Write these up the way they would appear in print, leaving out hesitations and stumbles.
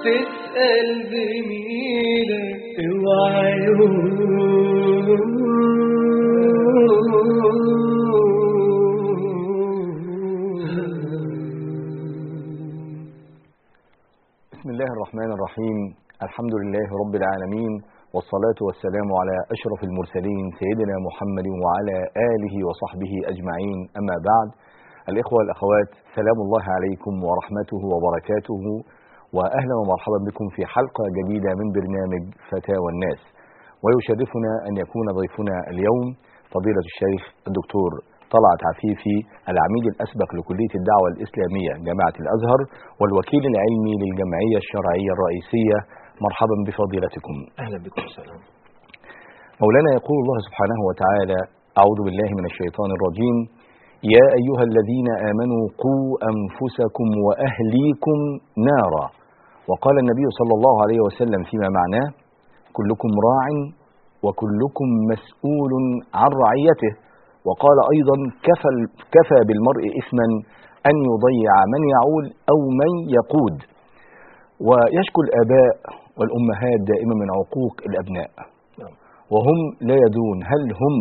تسأل زميلك اوعى بسم الله الرحمن الرحيم. الحمد لله رب العالمين، والصلاة والسلام على أشرف المرسلين سيدنا محمد وعلى آله وصحبه أجمعين. أما بعد، الإخوة والأخوات، سلام الله عليكم ورحمته وبركاته، وأهلا ومرحبا بكم في حلقة جديدة من برنامج فتاوى الناس. ويشرفنا أن يكون ضيفنا اليوم فضيلة الشيخ الدكتور طلعت عفيفي، العميد الأسبق لكلية الدعوة الإسلامية جامعة الأزهر والوكيل العلمي للجمعية الشرعية الرئيسية. مرحبا بفضيلتكم. أهلا بكم. السلام. مولانا يقول الله سبحانه وتعالى: أعوذ بالله من الشيطان الرجيم، يا أيها الذين آمنوا قوا أنفسكم وأهليكم نارا. وقال النبي صلى الله عليه وسلم فيما معناه: كلكم راع وكلكم مسؤول عن رعيته. وقال أيضا: كفى بالمرء إثما أن يضيع من يعول أو من يقود. ويشكو الآباء والأمهات دائما من عقوق الأبناء، وهم لا يدرون هل هم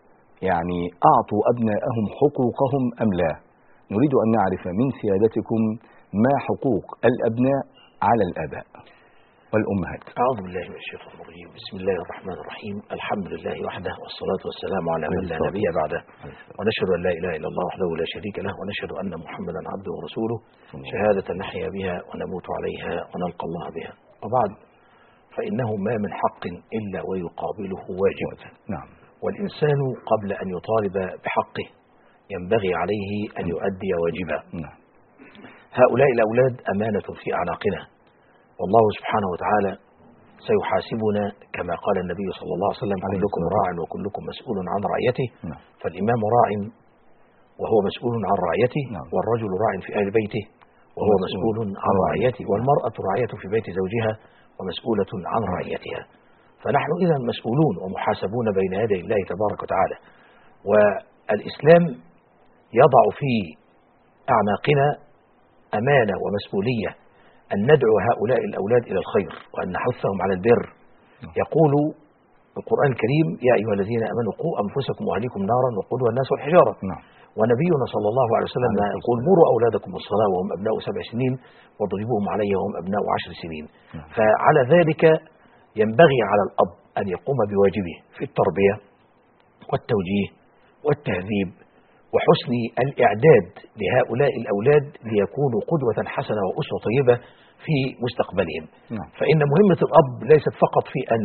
أعطوا أبنائهم حقوقهم أم لا. نريد أن نعرف من سيادتكم ما حقوق الأبناء على الآباء والأمهات. أعوذ بالله من الشيطان الرجيم. بسم الله الرحمن الرحيم. الحمد لله وحده، والصلاة والسلام على من لا نبي بعده، ونشهد أن لا إله إلا الله وحده لا شريك له، ونشهد أن محمدا عبده ورسوله، شهادة نحيا بها ونموت عليها ونلقى الله بها. وبعد، فإنه ما من حق إلا ويقابله واجب. نعم. والإنسان قبل أن يطالب بحقه ينبغي عليه أن يؤدي واجبا. نعم. هؤلاء الأولاد أمانة في أعناقنا، والله سبحانه وتعالى سيحاسبنا كما قال النبي صلى الله عليه وسلم: كلكم راع وكلكم مسؤول عن رعيته. فالإمام راع وهو مسؤول عن رعيته، والرجل راع في أهل بيته وهو مسؤول عن رعيته، والمرأة راعية في بيت زوجها ومسؤولة عن رعيتها. فنحن إذا مسؤولون ومحاسبون بين يدي الله تبارك وتعالى. والإسلام يضع في أعناقنا أمانة ومسؤولية أن ندعو هؤلاء الأولاد إلى الخير وأن نحثهم على البر. يقول القرآن الكريم: يا أيها الذين آمنوا قوا أنفسكم وأهليكم نارا وقودها الناس والحجارة. ونبينا صلى الله عليه وسلم يقول: مروا أولادكم بالصلاة وهم أبناء 7 سنين واضربوهم عليها وهم أبناء 10 سنين. فعلى ذلك ينبغي على الأب أن يقوم بواجبه في التربية والتوجيه والتهذيب وحسن الإعداد لهؤلاء الأولاد ليكونوا قدوة حسنة وأسوة طيبة في مستقبلهم. فإن مهمة الأب ليست فقط في أن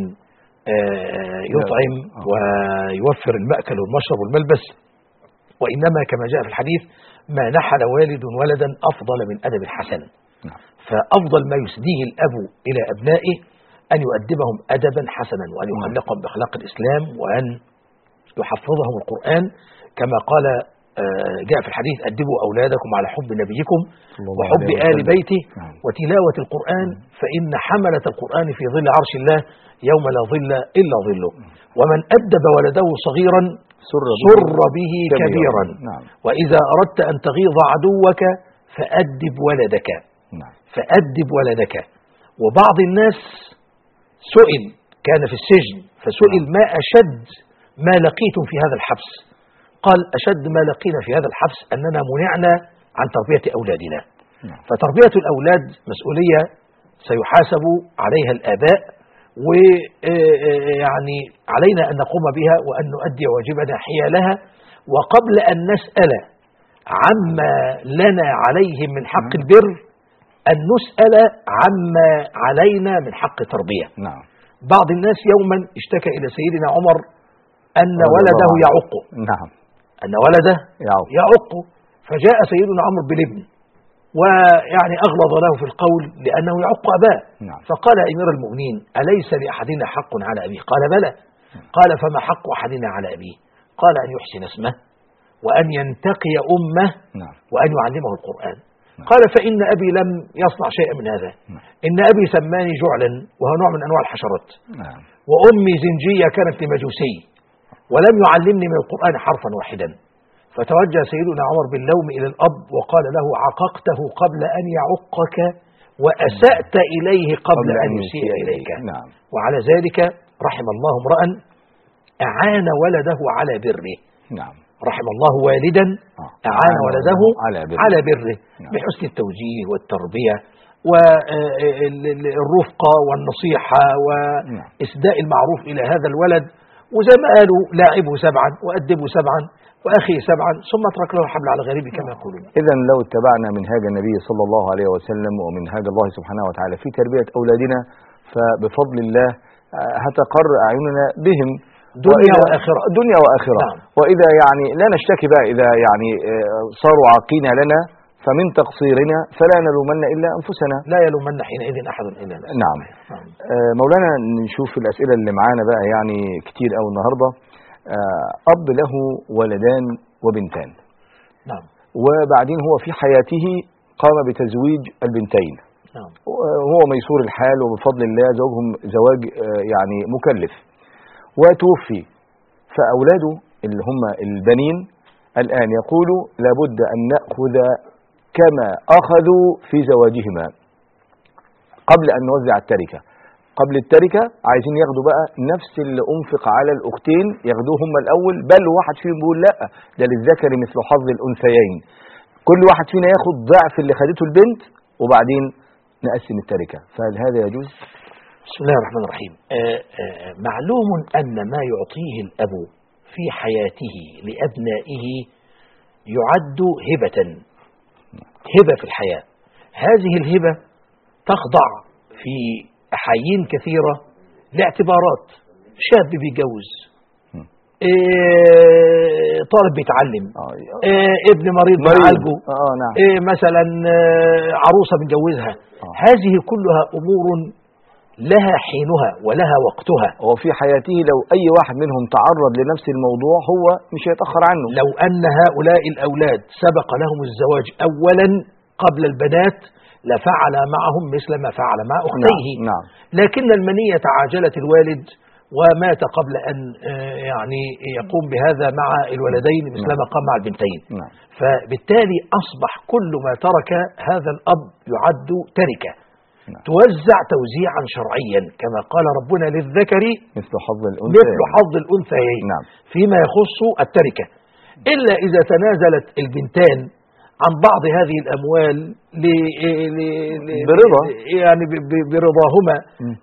يطعم ويوفر المأكل والمشرب والملبس، وإنما كما جاء في الحديث: ما نحل والد ولدا أفضل من أدب حسن. فأفضل ما يسديه الأب إلى أبنائه أن يؤدبهم أدبا حسنا، وأن يخلقهم بأخلاق الإسلام، وأن يحفظهم القرآن كما قال جاء في الحديث: أدبوا أولادكم على حب نبيكم وحب آل بيته وتلاوة القرآن، فإن حملة القرآن في ظل عرش الله يوم لا ظل إلا ظله. ومن أدب ولده صغيرا سر به كبيرا. وإذا أردت أن تغيظ عدوك فأدب ولدك. فأدب ولدك. وبعض الناس سئل، كان في السجن فسئل: ما أشد ما لقيتم في هذا الحبس؟ قال: أشد ما لقينا في هذا الحبس أننا منعنا عن تربية أولادنا. فتربية الأولاد مسؤولية سيحاسب عليها الآباء، ويعني علينا أن نقوم بها وأن نؤدي واجبنا حيالها. وقبل أن نسأل عما لنا عليهم من حق البر، أن نسأل عما علينا من حق التربية. بعض الناس يوما اشتكى إلى سيدنا عمر أن ولده يعق. أن ولده يعق. فجاء سيدنا عمر بالابن، ويعني أغلظ له في القول لأنه يعق أباه. فقال: أمير المؤمنين، أليس لأحدنا حق على أبيه؟ قال: بلى. قال: فما حق أحدنا على أبيه؟ قال: أن يحسن اسمه، وأن ينتقي أمه، وأن يعلمه القرآن. قال: فإن أبي لم يصنع شيئا من هذا. إن أبي سماني جعلا، وهو نوع من أنواع الحشرات، وأمي زنجية كانت لمجوسي، ولم يعلمني من القرآن حرفا واحدا. فتوجه سيدنا عمر باللوم إلى الأب وقال له: عققته قبل أن يعقك وأسأت إليه قبل أن يسيء إليك. نعم. وعلى ذلك رحم الله امرأ أعان ولده على بره. نعم. رحم الله والدا أعان ولده على بره. نعم. بحسن التوجيه والتربية والرفقة والنصيحة وإسداء المعروف إلى هذا الولد. وزي ما قالوا لاعبه 7 وأدبه 7 وأخي 7 ثم اترك له الحبل على غريبه كما يقولون. إذا لو اتبعنا منهاج النبي صلى الله عليه وسلم ومنهاج الله سبحانه وتعالى في تربية أولادنا فبفضل الله هتقر أعيننا بهم دنيا وآخرة. دنيا وآخرة. نعم. وإذا يعني لا نشتكي بقى إذا يعني صاروا عاقين لنا فمن تقصيرنا فلا نلومن إلا أنفسنا. لا يلومن حينئذ أحد إلا نفسه. نعم. مولانا نشوف الأسئلة اللي معانا بقى يعني كتير أوي النهاردة. أب له ولدان وبنتان. نعم. وبعدين هو في حياته قام بتزويج البنتين. نعم. وهو ميسور الحال وبفضل الله زوجهم زواج يعني مكلف وتوفي. فأولاده اللي هم البنين الآن يقولوا لابد أن نأخذ كما أخذوا في زواجهما قبل أن نوزع التركة. قبل التركة عايزين ياخدوا بقى نفس اللي أنفق على الأختين ياخدوه هم الأول، بل واحد فيهم بيقول لا ده للذكر مثل حظ الأنثيين، كل واحد فينا ياخد ضعف اللي خدته البنت وبعدين نقسم التركة. فهل هذا يجوز؟ بسم الله الرحمن الرحيم. معلوم أن ما يعطيه الأب في حياته لأبنائه يعد هبة في الحياة. هذه الهبة تخضع في أحايين كثيرة لاعتبارات. شاب بيجوز، طالب بيتعلم، ابن مريض بيعالجه، نعم. مثلا عروسة بنجوزها. هذه كلها أمور لها حينها ولها وقتها. وفي حياته لو أي واحد منهم تعرض لنفس الموضوع هو مش هيتأخر عنه. لو أن هؤلاء الأولاد سبق لهم الزواج أولا قبل البنات لفعل معهم مثل ما فعل مع أختيه. نعم. لكن المنية عاجلت الوالد ومات قبل أن يعني يقوم بهذا مع الولدين مثل ما قام مع البنتين. نعم. فبالتالي أصبح كل ما ترك هذا الأب يعد تركة توزع توزيعا شرعيا كما قال ربنا للذكر مثل حظ الأنثيين. نعم. فيما يخص التركة، إلا إذا تنازلت البنتان عن بعض هذه الأموال برضا يعني برضاهما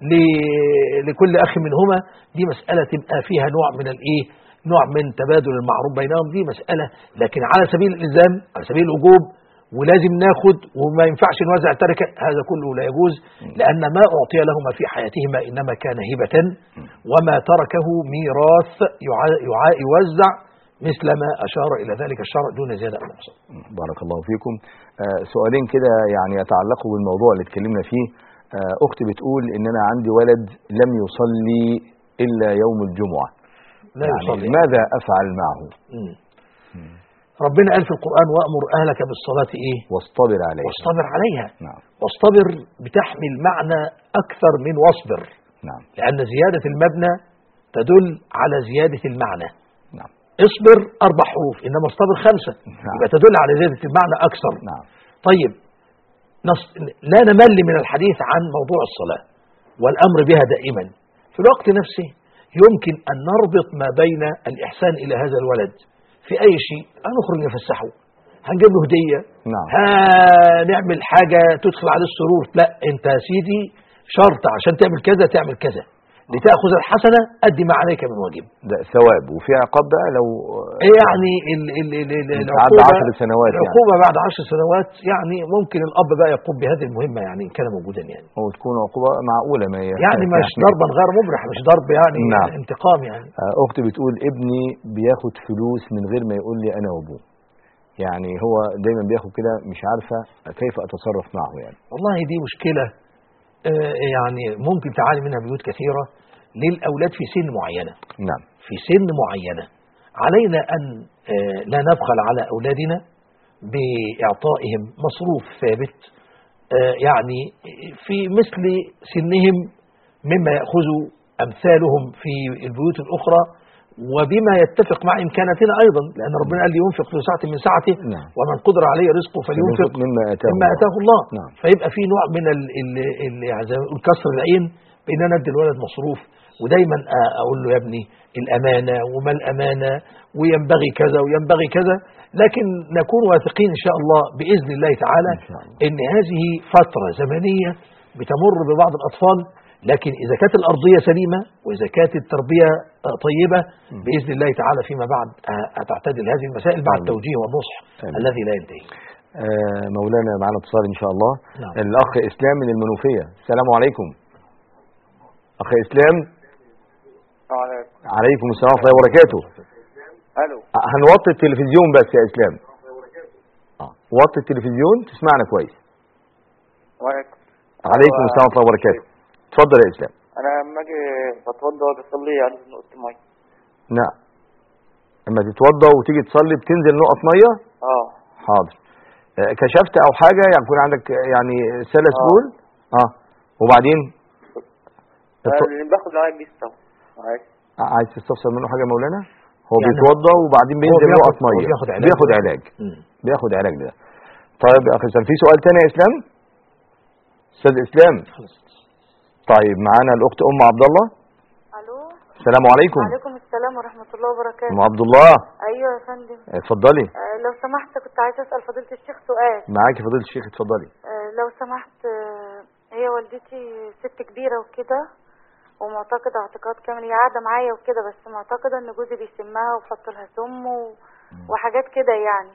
لكل أخ منهما، دي مسألة تبقى فيها نوع من تبادل المعروف بينهم، دي مسألة. لكن على سبيل الإلزام، على سبيل الوجوب ولازم ناخد وما ينفعش نوزع التركة، هذا كله لا يجوز، لأن ما أعطي لهما في حياتهما إنما كان هبة، وما تركه ميراث يوزع مثل ما أشار إلى ذلك الشرع دون زيادة أو نقصان. بارك الله فيكم. سؤالين كده يعني يتعلقوا بالموضوع اللي اتكلمنا فيه. أختي بتقول إن أنا عندي ولد لم يصلي إلا يوم الجمعة، لا يصلي، ماذا أفعل معه؟ ربنا قال في القرآن وأمر أهلك بالصلاة واصطبر عليها. نعم. واصطبر بتحمل معنى أكثر من واصبر. نعم. لأن زيادة المبنى تدل على زيادة المعنى. نعم. اصبر 4 حروف إنما اصطبر 5. نعم. يبقى تدل على زيادة المعنى أكثر. نعم. طيب لا نمل من الحديث عن موضوع الصلاة والأمر بها دائما. في الوقت نفسه يمكن أن نربط ما بين الإحسان إلى هذا الولد في أي شيء. هنخرج نفسحه، هنجيب له هدية، نعم. هنعمل حاجة تدخل عليه السرور. لا، أنت يا سيدي شرط عشان تعمل كذا لتأخذ الحسنة أدي ما عليك من واجب. ده ثواب وفي عقاب بقى لو يعني عدى 10 سنوات. العقوبة بعد 10 سنوات يعني ممكن الأب بقى يقوم بهذه المهمة يعني إن كان موجودا يعني. هو تكون عقوبة معقولة ما يعني مش ضربا غير مبرح، مش ضرب يعني. نعم. انتقام يعني. أختي بتقول ابني بياخد فلوس من غير ما يقول لي أنا وأبوه، يعني هو دايما بياخد كده، مش عارفة كيف أتصرف معه يعني. والله دي مشكلة يعني ممكن تعاني منها بيوت كثيرة للأولاد في سن معينة. نعم. في سن معينة علينا أن لا نبخل على أولادنا بإعطائهم مصروف ثابت يعني في مثل سنهم مما يأخذ أمثالهم في البيوت الأخرى، وبما يتفق مع إمكاناتنا أيضا، لأن ربنا قال لي ينفق ذو سعة من سعته ومن قدر عليه رزقه فلينفق مما آتاه الله. فيبقى في نوع من كسر العين بأن أنا أدي الولد مصروف، ودايما أقول له يا ابني الأمانة وما الأمانة وينبغي كذا وينبغي كذا، لكن نكون واثقين إن شاء الله بإذن الله تعالى إن هذه فترة زمنية بتمر ببعض الأطفال، لكن إذا كانت الأرضية سليمة وإذا كانت التربية طيبة بإذن الله تعالى فيما بعد هتعتدل هذه المسائل مع التوجيه والنصح الذي لا ينتهي. مولانا معنا اتصال إن شاء الله. الأخ إسلام من المنوفية. السلام عليكم أخ إسلام. عليكم السلام ورحمة الله وبركاته. الو، هنوطي التلفزيون بس يا إسلام. وطي التلفزيون تسمعنا كويس. عليكم السلام ورحمة الله وبركاته. اتفضل يا إسلام. انا لما اجي بتوضى بصلي على نقطة مية. نعم، لما تتوضى وتيجي تصلي بتنزل نقط مية؟ حاضر. كشفت او حاجة يعني يكون عندك يعني سلس بول؟ وبعدين باخد علاج بيستوى. عايز تستفسر منه حاجة مولانا؟ هو يعني بيتوضى وبعدين بينزل نقط مية، بياخد علاج ده. طيب يا اخي اسلام، في سؤال تاني يا اسلام؟ استاذ اسلام. طيب معانا الاخت عبد الله. الو، السلام عليكم. وعليكم السلام ورحمة الله وبركاته. عبد الله. ايوه يا فندم. اتفضلي. لو سمحت كنت عايزة اسأل فضيلة الشيخ سؤال. معاكي فضيلة الشيخ، اتفضلي. لو سمحت، هي والدتي ست كبيرة وكده ومعتقدة اعتقاد كامل، هي قاعدة معايا وكده، بس معتقدة ان جوزي بيسمها وحط لها سم وحاجات كده يعني.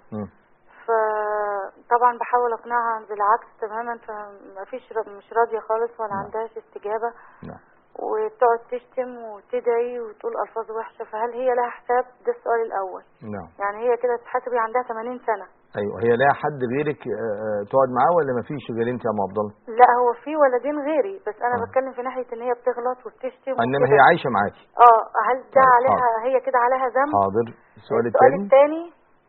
فطبعا بحاول اقنعها بالعكس تماما، فمفيش مش راضية خالص ولا عندهاش استجابة. وتقعد تشتم وتدعي وتقول الفاظ وحشة، فهل هي لها حساب؟ ده السؤال الاول. يعني هي كده تتحسب، هي عندها 80 سنة. ايوه، هي لها حد غيرك تقعد معاه ولا مفيش غير انت يا ام عبد الله؟ لا، هو في ولدين غيري، بس انا بتكلم في ناحية ان هي بتغلط وبتشتم انما هي عايشة معاكي. هل ده عليها هي كده عليها ذنب؟ حاضر. السؤال الثاني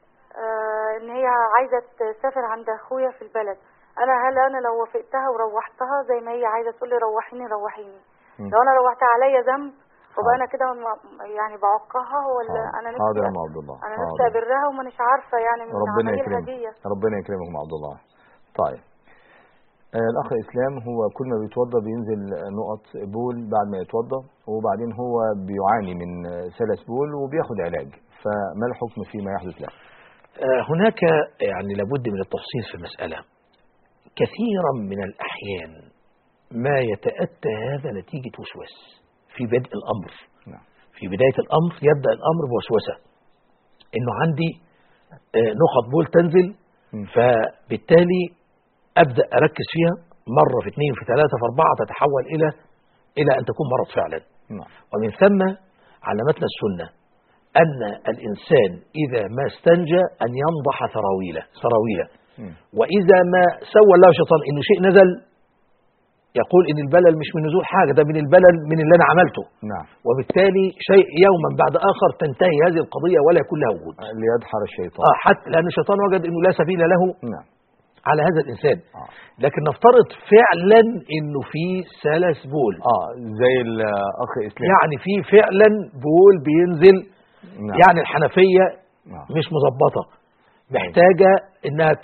ان هي عايزة تسافر عند اخويا في البلد. هل انا لو وافقتها وروحتها زي ما هي عايزة تقول لي روحيني، لو انا روحتها عليا ذنب وبقى انا كده يعني بعقها، ولا انا نفسي حاضر يا ام عبد الله، انا نفسي ابرها ومانيش عارفة يعني من عملية هدية. ربنا يكرمك يا عبد الله. طيب الاخ اسلام هو كل ما بيتوضى بينزل نقط بول بعد ما يتوضى، وبعدين هو بيعاني من سلس بول وبياخد علاج، فما الحكم فيما يحدث له؟ هناك يعني لابد من التفصيل في المسألة. كثيرا من الأحيان ما يتأتى هذا نتيجة وسواس في بدء الأمر. في بداية الأمر يبدأ الأمر بوسوسة إنه عندي نقط بول تنزل، فبالتالي أبدأ أركز فيها مرة في اثنين في ثلاثة في أربعة، تتحول إلى أن تكون مرض فعلا. ومن ثم علمتنا السنة أن الإنسان إذا ما استنجى أن ينضح سراويله، وإذا ما سوى الله شيطان إنه شيء نزل يقول إن البلل مش من نزول حاجة، ده من البلل من اللي أنا عملته. وبالتالي شيء يوما بعد آخر تنتهي هذه القضية ولا يكون لها وجود. ليدحر الشيطان. حتى لأن الشيطان وجد إنه لا سبيل له على هذا الإنسان. لكن نفترض فعلا إنه في سلس بول. زي الأخ إسلام. يعني في فعلا بول بينزل. يعني الحنفية مش مظبطة، محتاجة إنها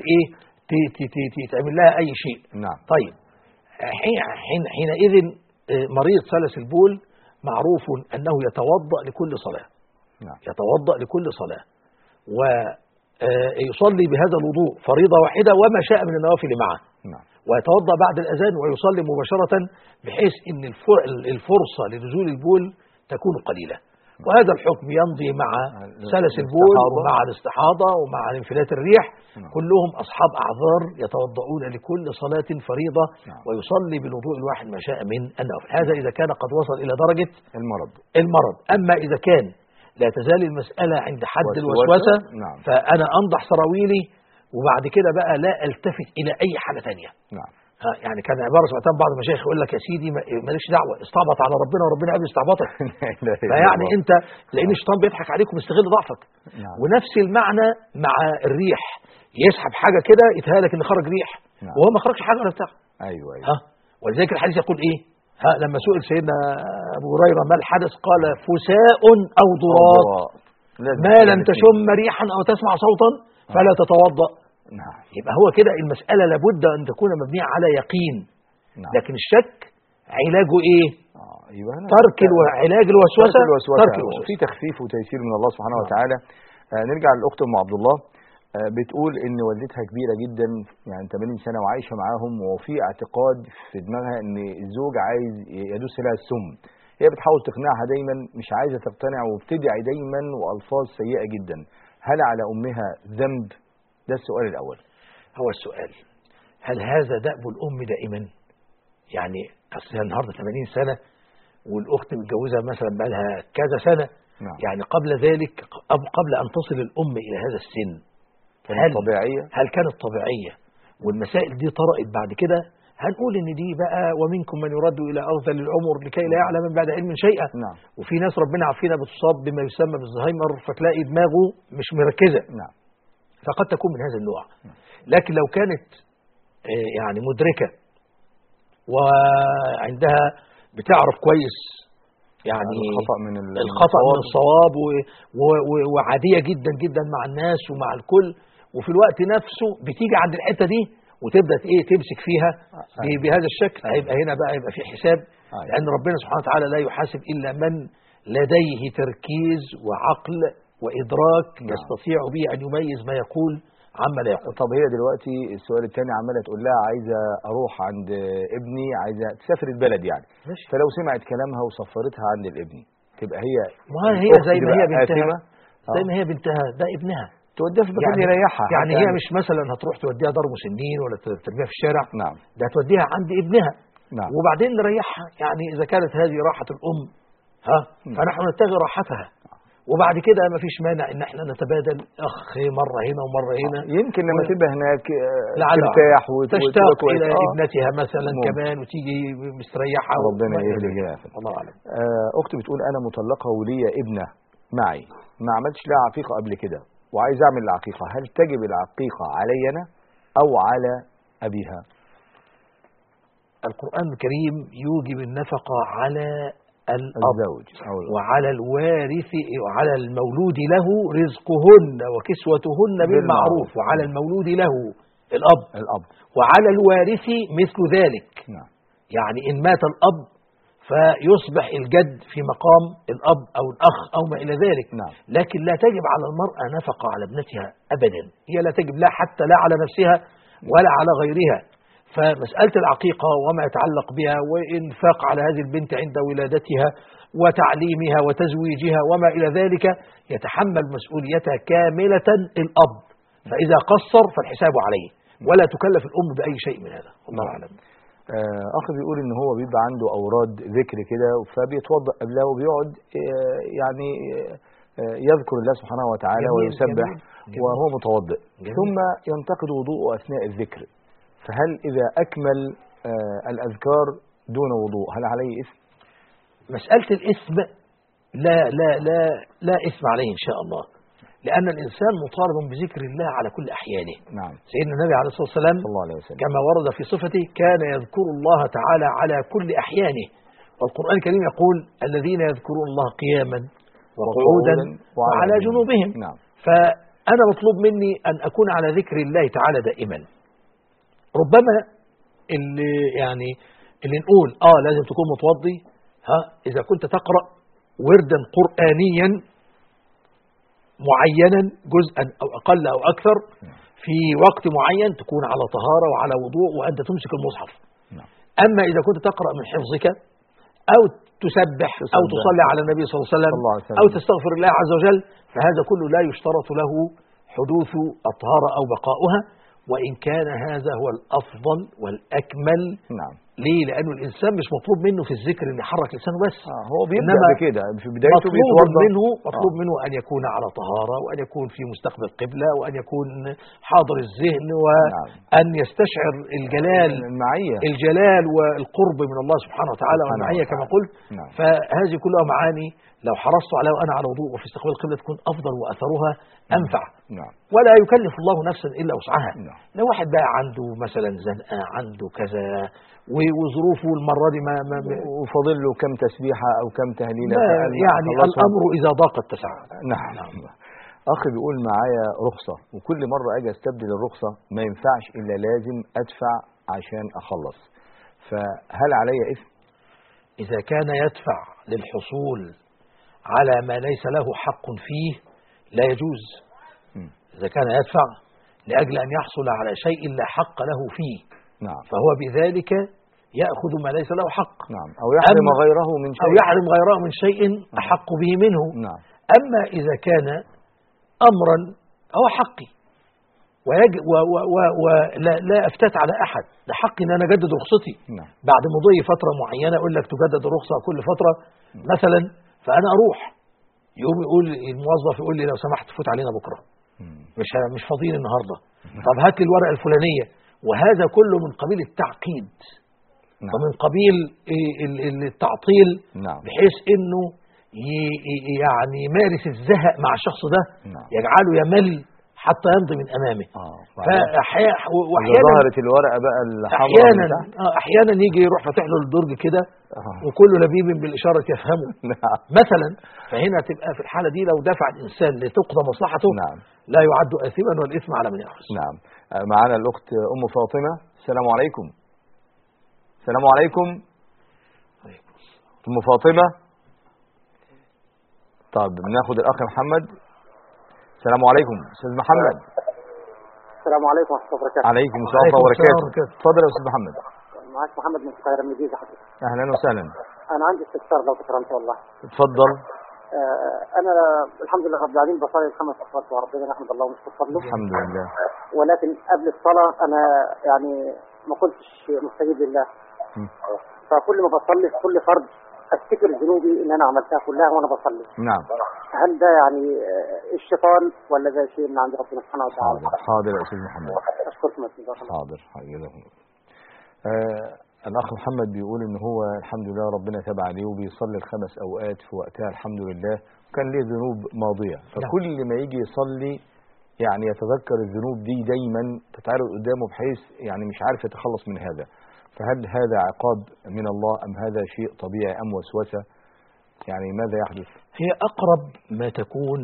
تعمل لها أي شيء. طيب حينئذ مريض سلس البول معروف أنه يتوضأ لكل صلاة. يتوضأ لكل صلاة ويصلي بهذا الوضوء فريضة واحدة وما شاء من النوافل معه. ويتوضأ بعد الأذان ويصلي مباشرة، بحيث أن الفرصة لنزول البول تكون قليلة. وهذا الحكم يمضي مع سلس البول ومع الاستحاضة ومع انفلات الريح. كلهم أصحاب أعذار يتوضؤون لكل صلاة فريضة ويصلي بالوضوء الواحد ما شاء من النوافل. هذا إذا كان قد وصل إلى درجة المرض. أما إذا كان لا تزال المسألة عند حد الوسوسة، فأنا أنضح سراويلي وبعد كده بقى لا ألتفت إلى أي حاجة تانية. يعني كان عبارة سمعتها بعض المشايخ يقول لك يا سيدي ماليش دعوة، استعبط على ربنا وربنا قبل استعبطك. فيعني انت لان الشيطان بيضحك عليك ومستغل ضعفك. ونفس المعنى مع الريح، يسحب حاجة كده يتهالك ان خرج ريح وهو ما خرجش حاجة ولا بتاع. ايوه. ولذلك الحديث يقول ايه؟ لما سئل سيدنا أبو هريرة ما الحدث قال فساء أو ضراط ما لم تشم ريحا أو تسمع صوتا فلا تتوضأ. نعم. يبقى هو كده المسألة لابد أن تكون مبنية على يقين. نعم. لكن الشك علاجه إيه؟ ترك علاج الوسوسة. ترك الوسوسة. في تخفيف وتيسير من الله سبحانه وتعالى. نرجع للأخت أم عبد الله. بتقول إن والدتها كبيرة جدا، يعني 80 سنة وعايشة معاهم، وفي اعتقاد في دماغها إن الزوج عايز يدوس لها السم. هي بتحاول تقنعها دايما، مش عايزة تقتنع، وبتدعي دايما وألفاظ سيئة جدا. هل على أمها ذنب؟ ده السؤال الأول. هو السؤال هل هذا دأب الأم دائما؟ يعني أصل النهارده 80 سنة والأخت متجوزة مثلا بقى لها كذا سنة. نعم. يعني قبل ذلك قبل أن تصل الأم إلى هذا السن هل كانت طبيعية والمسائل دي طرأت بعد كده؟ هنقول ان دي بقى ومنكم من يرد الى ارذل العمر لكي لا يعلم من بعد علم شيئا. نعم. وفي ناس ربنا عافينا بتصاب بما يسمى بالزهايمر، فتلاقي دماغه مش مركزة. نعم. فقد تكون من هذا النوع. لكن لو كانت يعني مدركة وعندها بتعرف كويس يعني الخطأ من الصواب وعادية جدا جدا مع الناس ومع الكل، وفي الوقت نفسه بتيجي عند الحتة دي وتبدأ تمسك فيها بهذا الشكل، هيبقى هنا بقى يبقى في حساب. لأن ربنا سبحانه وتعالى لا يحاسب إلا من لديه تركيز وعقل وإدراك يستطيع به أن يميز ما يقول عما لا يقول. طب هي دلوقتي السؤال الثاني عمالة تقول لها عايزة أروح عند ابني، عايزة تسافر البلد يعني. فلو سمعت كلامها وصفرتها عند الابن تبقى هي زي ما هي بنتها، زي ما هي بنتها ده ابنها، توديها في مكان يريحها. يعني هي مش مثلا هتروح توديها دار مسنين ولا ترميها في الشارع. نعم. ده توديها عند ابنها. نعم. وبعدين نريحها. يعني إذا كانت هذه راحة الأم فنحن نتغي راحتها، وبعد كده ما فيش مانع ان احنا نتبادل اخ مرة هنا ومرة هنا. يمكن لما تبقى هناك ترتاح وتشتاق الى ابنتها مثلا كمان وتيجي مستريحة. ربنا يهدي الجميع. الله اعلم. اختي بتقول انا مطلقة ولي ابنة معي، ما عملتش لها عقيقة قبل كده وعايز اعمل العقيقة، هل تجب العقيقة علي انا او على ابيها؟ القرآن الكريم يوجب النفقة على الزوج وعلى الوارث وعلى المولود له رزقهن وكسوتهن بالمعروف، وعلى المولود له الأب وعلى الوارث مثل ذلك. نعم. يعني إن مات الأب فيصبح الجد في مقام الأب أو الأخ أو ما إلى ذلك. نعم. لكن لا تجب على المرأة نفقة على ابنتها أبدا. هي لا تجب لا حتى لا على نفسها ولا على غيرها. فمسألة العقيقة وما يتعلق بها وإنفاق على هذه البنت عند ولادتها وتعليمها وتزويجها وما إلى ذلك يتحمل مسؤوليتها كاملة الأب، فإذا قصر فالحساب عليه ولا تكلف الأم بأي شيء من هذا. الله أعلم. أخي بيقول إن هو بيبقى عنده أوراد ذكر كده فبيتوضأ قبلها وبيقعد يعني يذكر الله سبحانه وتعالى ويسبح وهو متوضئ، ثم ينتقد وضوءه أثناء الذكر، فهل إذا أكمل الأذكار دون وضوء هل عليه إثم؟ مسألة الإثم لا إثم عليه إن شاء الله، لأن الإنسان مطالب بذكر الله على كل أحيانه. نعم. سيدنا النبي عليه الصلاة والسلام كما ورد في صفته كان يذكر الله تعالى على كل أحيانه، والقرآن الكريم يقول الذين يذكرون الله قياما وقعودا وعلى جنوبهم. نعم. فأنا مطلوب مني أن أكون على ذكر الله تعالى دائما. ربما اللي نقول لازم تكون متوضي إذا كنت تقرأ وردا قرآنيا معينا جزءا أو أقل أو أكثر في وقت معين تكون على طهارة وعلى وضوء وأنت تمسك المصحف. أما إذا كنت تقرأ من حفظك أو تسبح أو تصلي على النبي صلى الله عليه وسلم أو تستغفر الله عز وجل فهذا كله لا يشترط له حدوث الطهارة أو بقاؤها، وإن كان هذا هو الأفضل والأكمل. نعم. ليه؟ لأنه الإنسان مش مطلوب منه في الذكر أن يحرك لسانه بس. هو بيبدأ بكده في بدايته مطلوب منه أن يكون على طهارة وأن يكون في مستقبل قبلة وأن يكون حاضر الذهن وأن يستشعر الجلال والقرب من الله سبحانه وتعالى والمعية كما قلت. نعم. فهذه كلها معاني لو حرصت عليها وأنا على وضوء وفي استقبال القبلة تكون أفضل وأثرها أنفع. نعم. ولا يكلف الله نفسا إلا وسعها. نعم. لو واحد بقى عنده مثلا زنقة عنده كذا وظروفه المرة دي ما وفاضل له كم تسبيحة أو كم تهليلة يعني الأمر إذا ضاق اتسع. نعم. أخي بيقول معايا رخصة وكل مرة أجي أستبدل الرخصة ما ينفعش إلا لازم أدفع عشان أخلص، فهل علي إثم؟ إذا كان يدفع للحصول على ما ليس له حق فيه لا يجوز. إذا كان يدفع لأجل أن يحصل على شيء لا حق له فيه، نعم، فهو بذلك يأخذ ما ليس له حق. نعم، أو يحرم غيره من شيء، أو يحرم غيره من شيء أحق به منه. نعم. أما إذا كان أمرا هو حقي ولا أفتت على أحد، ده حقي أن أنا أجدد رخصتي. نعم. بعد مضي فترة معينة أقول لك تجدد الرخصة كل فترة مثلا، فأنا أروح يقوم يقول الموظف يقول لي لو سمحت فوت علينا بكرة، مش فاضيين النهاردة، طب هات لي الورقة الفلانية. وهذا كله من قبيل التعقيد. نعم. ومن قبيل التعطيل. نعم. بحيث انه يعني يمارس الزهق مع الشخص ده. نعم. يجعله يمل حتى يمضي من امامه. واحيانا ظهرت الورقه بقى الحمراء احيانا يجي يروح فاتح له الدرج كده وكل لبيب بالاشاره يفهمه. نعم. مثلا فهنا تبقى في الحاله دي لو دفع الانسان لتقضى مصلحته. نعم. لا يعد اثما والاثم على من ياخذ. نعم. معنا الاخت ام فاطمه. السلام عليكم. السلام عليكم ام فاطمه. طب بناخد الاخ محمد. السلام عليكم استاذ محمد. السلام عليكم ورحمه الله وبركاته. عليكم السلام ورحمه الله وبركاته. اتفضل يا استاذ محمد. معاك محمد من القاهره من الجيزه حضرتك. اهلا وسهلا. انا عندي استفسار لو تكرمت والله. اتفضل. انا الحمد لله رب العالمين بصلي الخمس صلوات وربنا نحمد الله ونشكر له. الحمد لله. ولكن قبل الصلاه انا يعني ما كنتش مستجيب لله. فكل ما بصلي في كل فرض افتكر ذنوبي ان انا عملتها كلها وانا بصلي. نعم. هل ده يعني الشيطان ولا ده شيء من عند ربنا سبحانه وتعالى؟ حاضر يا استاذ محمد. اشكركم يا استاذ. حاضر حقيقة. الاخ محمد بيقول ان هو الحمد لله ربنا تاب عليه وبيصلي الخمس اوقات في وقتها الحمد لله، وكان ليه ذنوب ماضيه، فكل ما يجي يصلي يعني يتذكر الذنوب دي دايما تتعرض قدامه بحيث يعني مش عارف يتخلص من هذا. فهل هذا عقاب من الله ام هذا شيء طبيعي ام وسوسه؟ يعني ماذا يحدث؟ هي اقرب ما تكون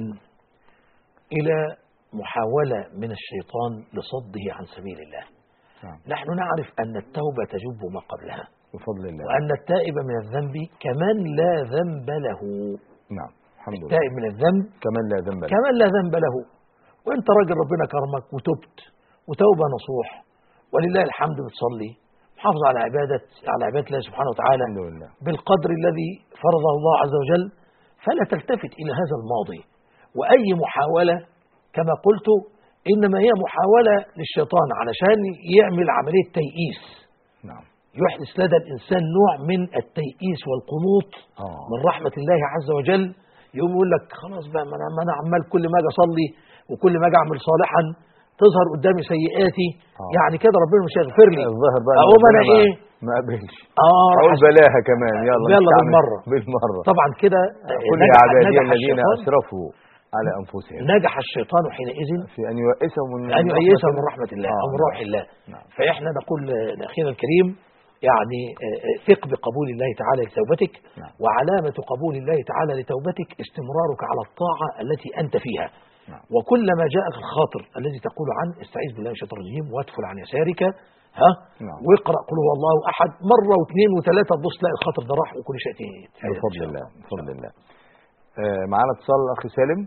الى محاوله من الشيطان لصده عن سبيل الله. نحن نعرف أن التوبة تجب ما قبلها بفضل الله، وأن التائب من الذنب كمن لا ذنب له. نعم الحمد لله. التائب من الذنب كمن لا ذنب له. كمن لا ذنب له. وأنت راجل ربنا كرمك وتبت وتوبة نصوح ولله الحمد بتصلي محافظ على عبادة الله سبحانه وتعالى الحمد لله بالقدر الذي فرضه الله عز وجل، فلا تلتفت إلى هذا الماضي. وأي محاولة كما قلت إنما هي محاولة للشيطان علشان يعمل عملية تيئيس. نعم. يحدث لدى الإنسان نوع من التيئيس والقنوط من رحمة الله عز وجل. يقوم يقول لك خلاص بقى ما أنا عمال كل ما أجي أصلي وكل ما أجي أعمل صالحا تظهر قدامي سيئاتي. يعني كده ربنا مش هيغفر لي. الظاهر بقى أقوم أنا إيه؟ ما قبلش. أقول بلاها كمان يلا بالمرة. طبعا كده كل عبادي الذين أسرفوا على أنفسهم نجح الشيطان حينئذ في أن يؤسهم من رحمة الله أو من روح الله. فإحنا نقول لأخينا الكريم يعني ثق بقبول الله تعالى لتوبتك. وعلامة قبول الله تعالى لتوبتك استمرارك على الطاعة التي أنت فيها. وكلما جاءك الخاطر الذي تقول عنه استعيذ بالله من الشيطان الرجيم وادخل عن يسارك واقرأ قل هو الله أحد مرة واثنين وثلاثة تبص تلاقي الخاطر ده راح وكل شيء بفضل الله بفضل الله. معانا اتصال الأخ سالم.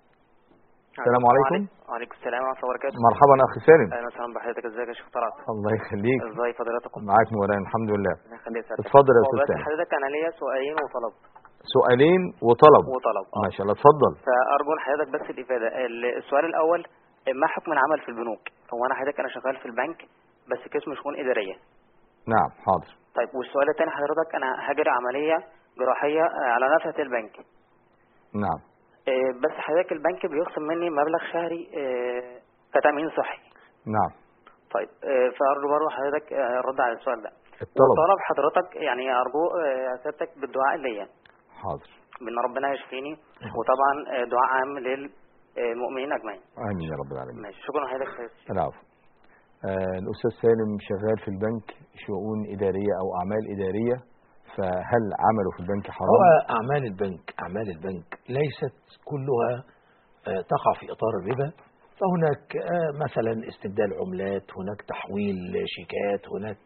السلام عليكم. وعليكم السلام ورحمة الله وبركاته. مرحبا أخي سالم. أهلا وسهلا بحضرتك. ازيك يا شيخ طلعت؟ الله يخليك. ازي فضيلتكم؟ معاك نوران الحمد لله. الله يخليك. اتفضل يا أستاذ سالم. حضرتك أنا ليا سؤالين وطلب. سؤالين وطلب. ما شاء الله اتفضل. فأرجو حضرتك بس الإفادة. السؤال الأول ما حكم العمل في البنوك؟ هو أنا حضرتك أنا شغال في البنك بس قسم شؤون إدارية. نعم حاضر. طيب والسؤال الثاني حضرتك أنا هجري عملية جراحية على نفقة البنك. نعم. بس حضرتك البنك بيخصم مني مبلغ شهري كتأمين صحي. نعم. طيب فأرجو برضه حضرتك الرد على السؤال ده. الطلب. وطلب حضرتك يعني أرجو سيادتك بالدعاء ليا. حاضر. بأن ربنا يشفيني وطبعا دعاء عام للمؤمنين أجمعين. آمين يا رب العالمين. ماشي شكرا لحضرتك. العفو. الأستاذ سالم شغال في البنك شؤون إدارية أو أعمال إدارية، فهل عمله في البنك حرام؟ هو أعمال البنك ليست كلها تقع في إطار الربا، فهناك مثلا استبدال عملات، هناك تحويل شيكات، هناك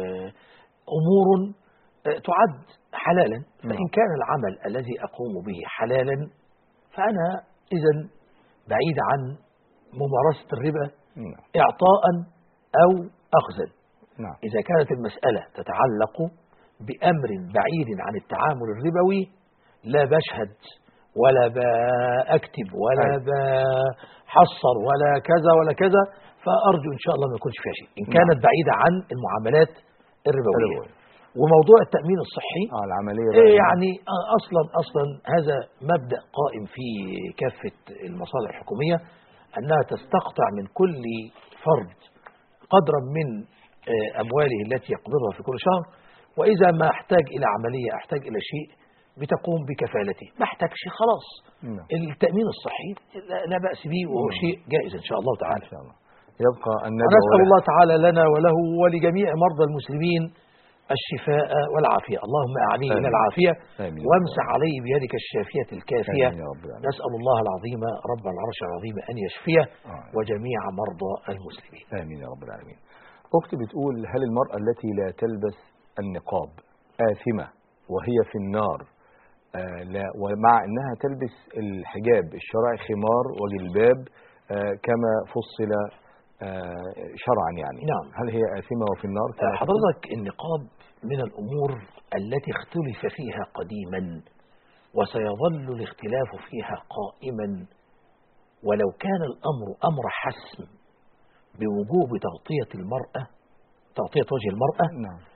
أمور تعد حلالا. فإن كان العمل الذي أقوم به حلالا فأنا إذن بعيد عن ممارسة الربا إعطاء أو أخذا. إذا كانت المسألة تتعلق بأمر بعيد عن التعامل الربوي لا بشهد ولا بأكتب ولا بحصر ولا كذا ولا كذا، فأرجو إن شاء الله ما يكونش فيها شيء إن كانت بعيدة عن المعاملات الربوية. وموضوع التأمين الصحي العملية يعني أصلا هذا مبدأ قائم في كافة المصالح الحكومية، أنها تستقطع من كل فرد قدرا من أمواله التي يقبضها في كل شهر، وإذا ما احتاج إلى عملية احتاج إلى شيء بتقوم بكفالته، ما احتاجش خلاص. التأمين الصحي لا بأس به وهو شيء جائز إن شاء الله تعالى. إن شاء الله يبقى ونسأل الله تعالى لنا وله ولجميع مرضى المسلمين الشفاء والعافية. اللهم أعني لنا العافية وامسح عليه بيدك الشافية الكافية. نسأل الله العظيم رب العرش العظيم أن يشفيه وجميع مرضى المسلمين. آمين يا رب العالمين. أختي بتقول هل المرأة التي لا تلبس النقاب آثمة وهي في النار ومع أنها تلبس الحجاب الشرعي خمار وجلباب كما فصل شرعا يعني؟ نعم. هل هي آثمة وفي النار؟ حضرتك النقاب من الأمور التي اختلف فيها قديما وسيظل الاختلاف فيها قائما، ولو كان الأمر أمر حسم بوجوب تغطية المرأة، تغطية وجه المرأة،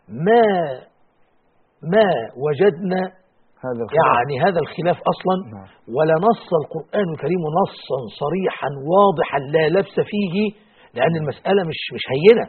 ما وجدنا هذا الخلاف أصلا. ولا نص القرآن الكريم نصا صريحا واضحا لا لبس فيه، لأن المسألة مش هينة.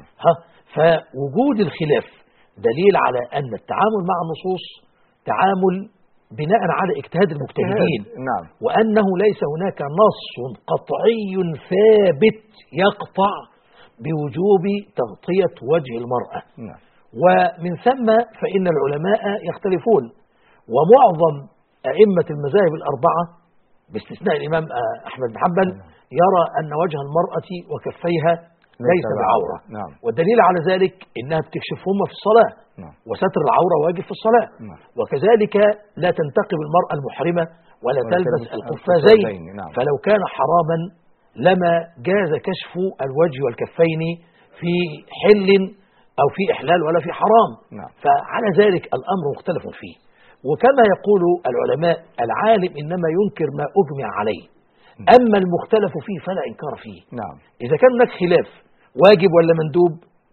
فوجود الخلاف دليل على أن التعامل مع النصوص تعامل بناء على اجتهاد المجتهدين. وأنه ليس هناك نص قطعي ثابت يقطع بوجوب تغطية وجه المرأة. ومن ثم فإن العلماء يختلفون، ومعظم أئمة المذاهب الأربعة باستثناء الإمام أحمد بن حنبل يرى أن وجه المرأة وكفيها ليس بعورة. والدليل على ذلك إنها بتكشفهما في الصلاة، وستر العورة واجب في الصلاة. وكذلك لا تنتقب المرأة المحرمة ولا تلبس القفازين. فلو كان حراما لما جاز كشف الوجه والكفين في حل أو في إحلال ولا في حرام. فعلى ذلك الأمر مختلف فيه. وكما يقول العلماء العالم إنما ينكر ما أجمع عليه، أما المختلف فيه فلا إنكار فيه. إذا كان هناك خلاف واجب ولا مندوب،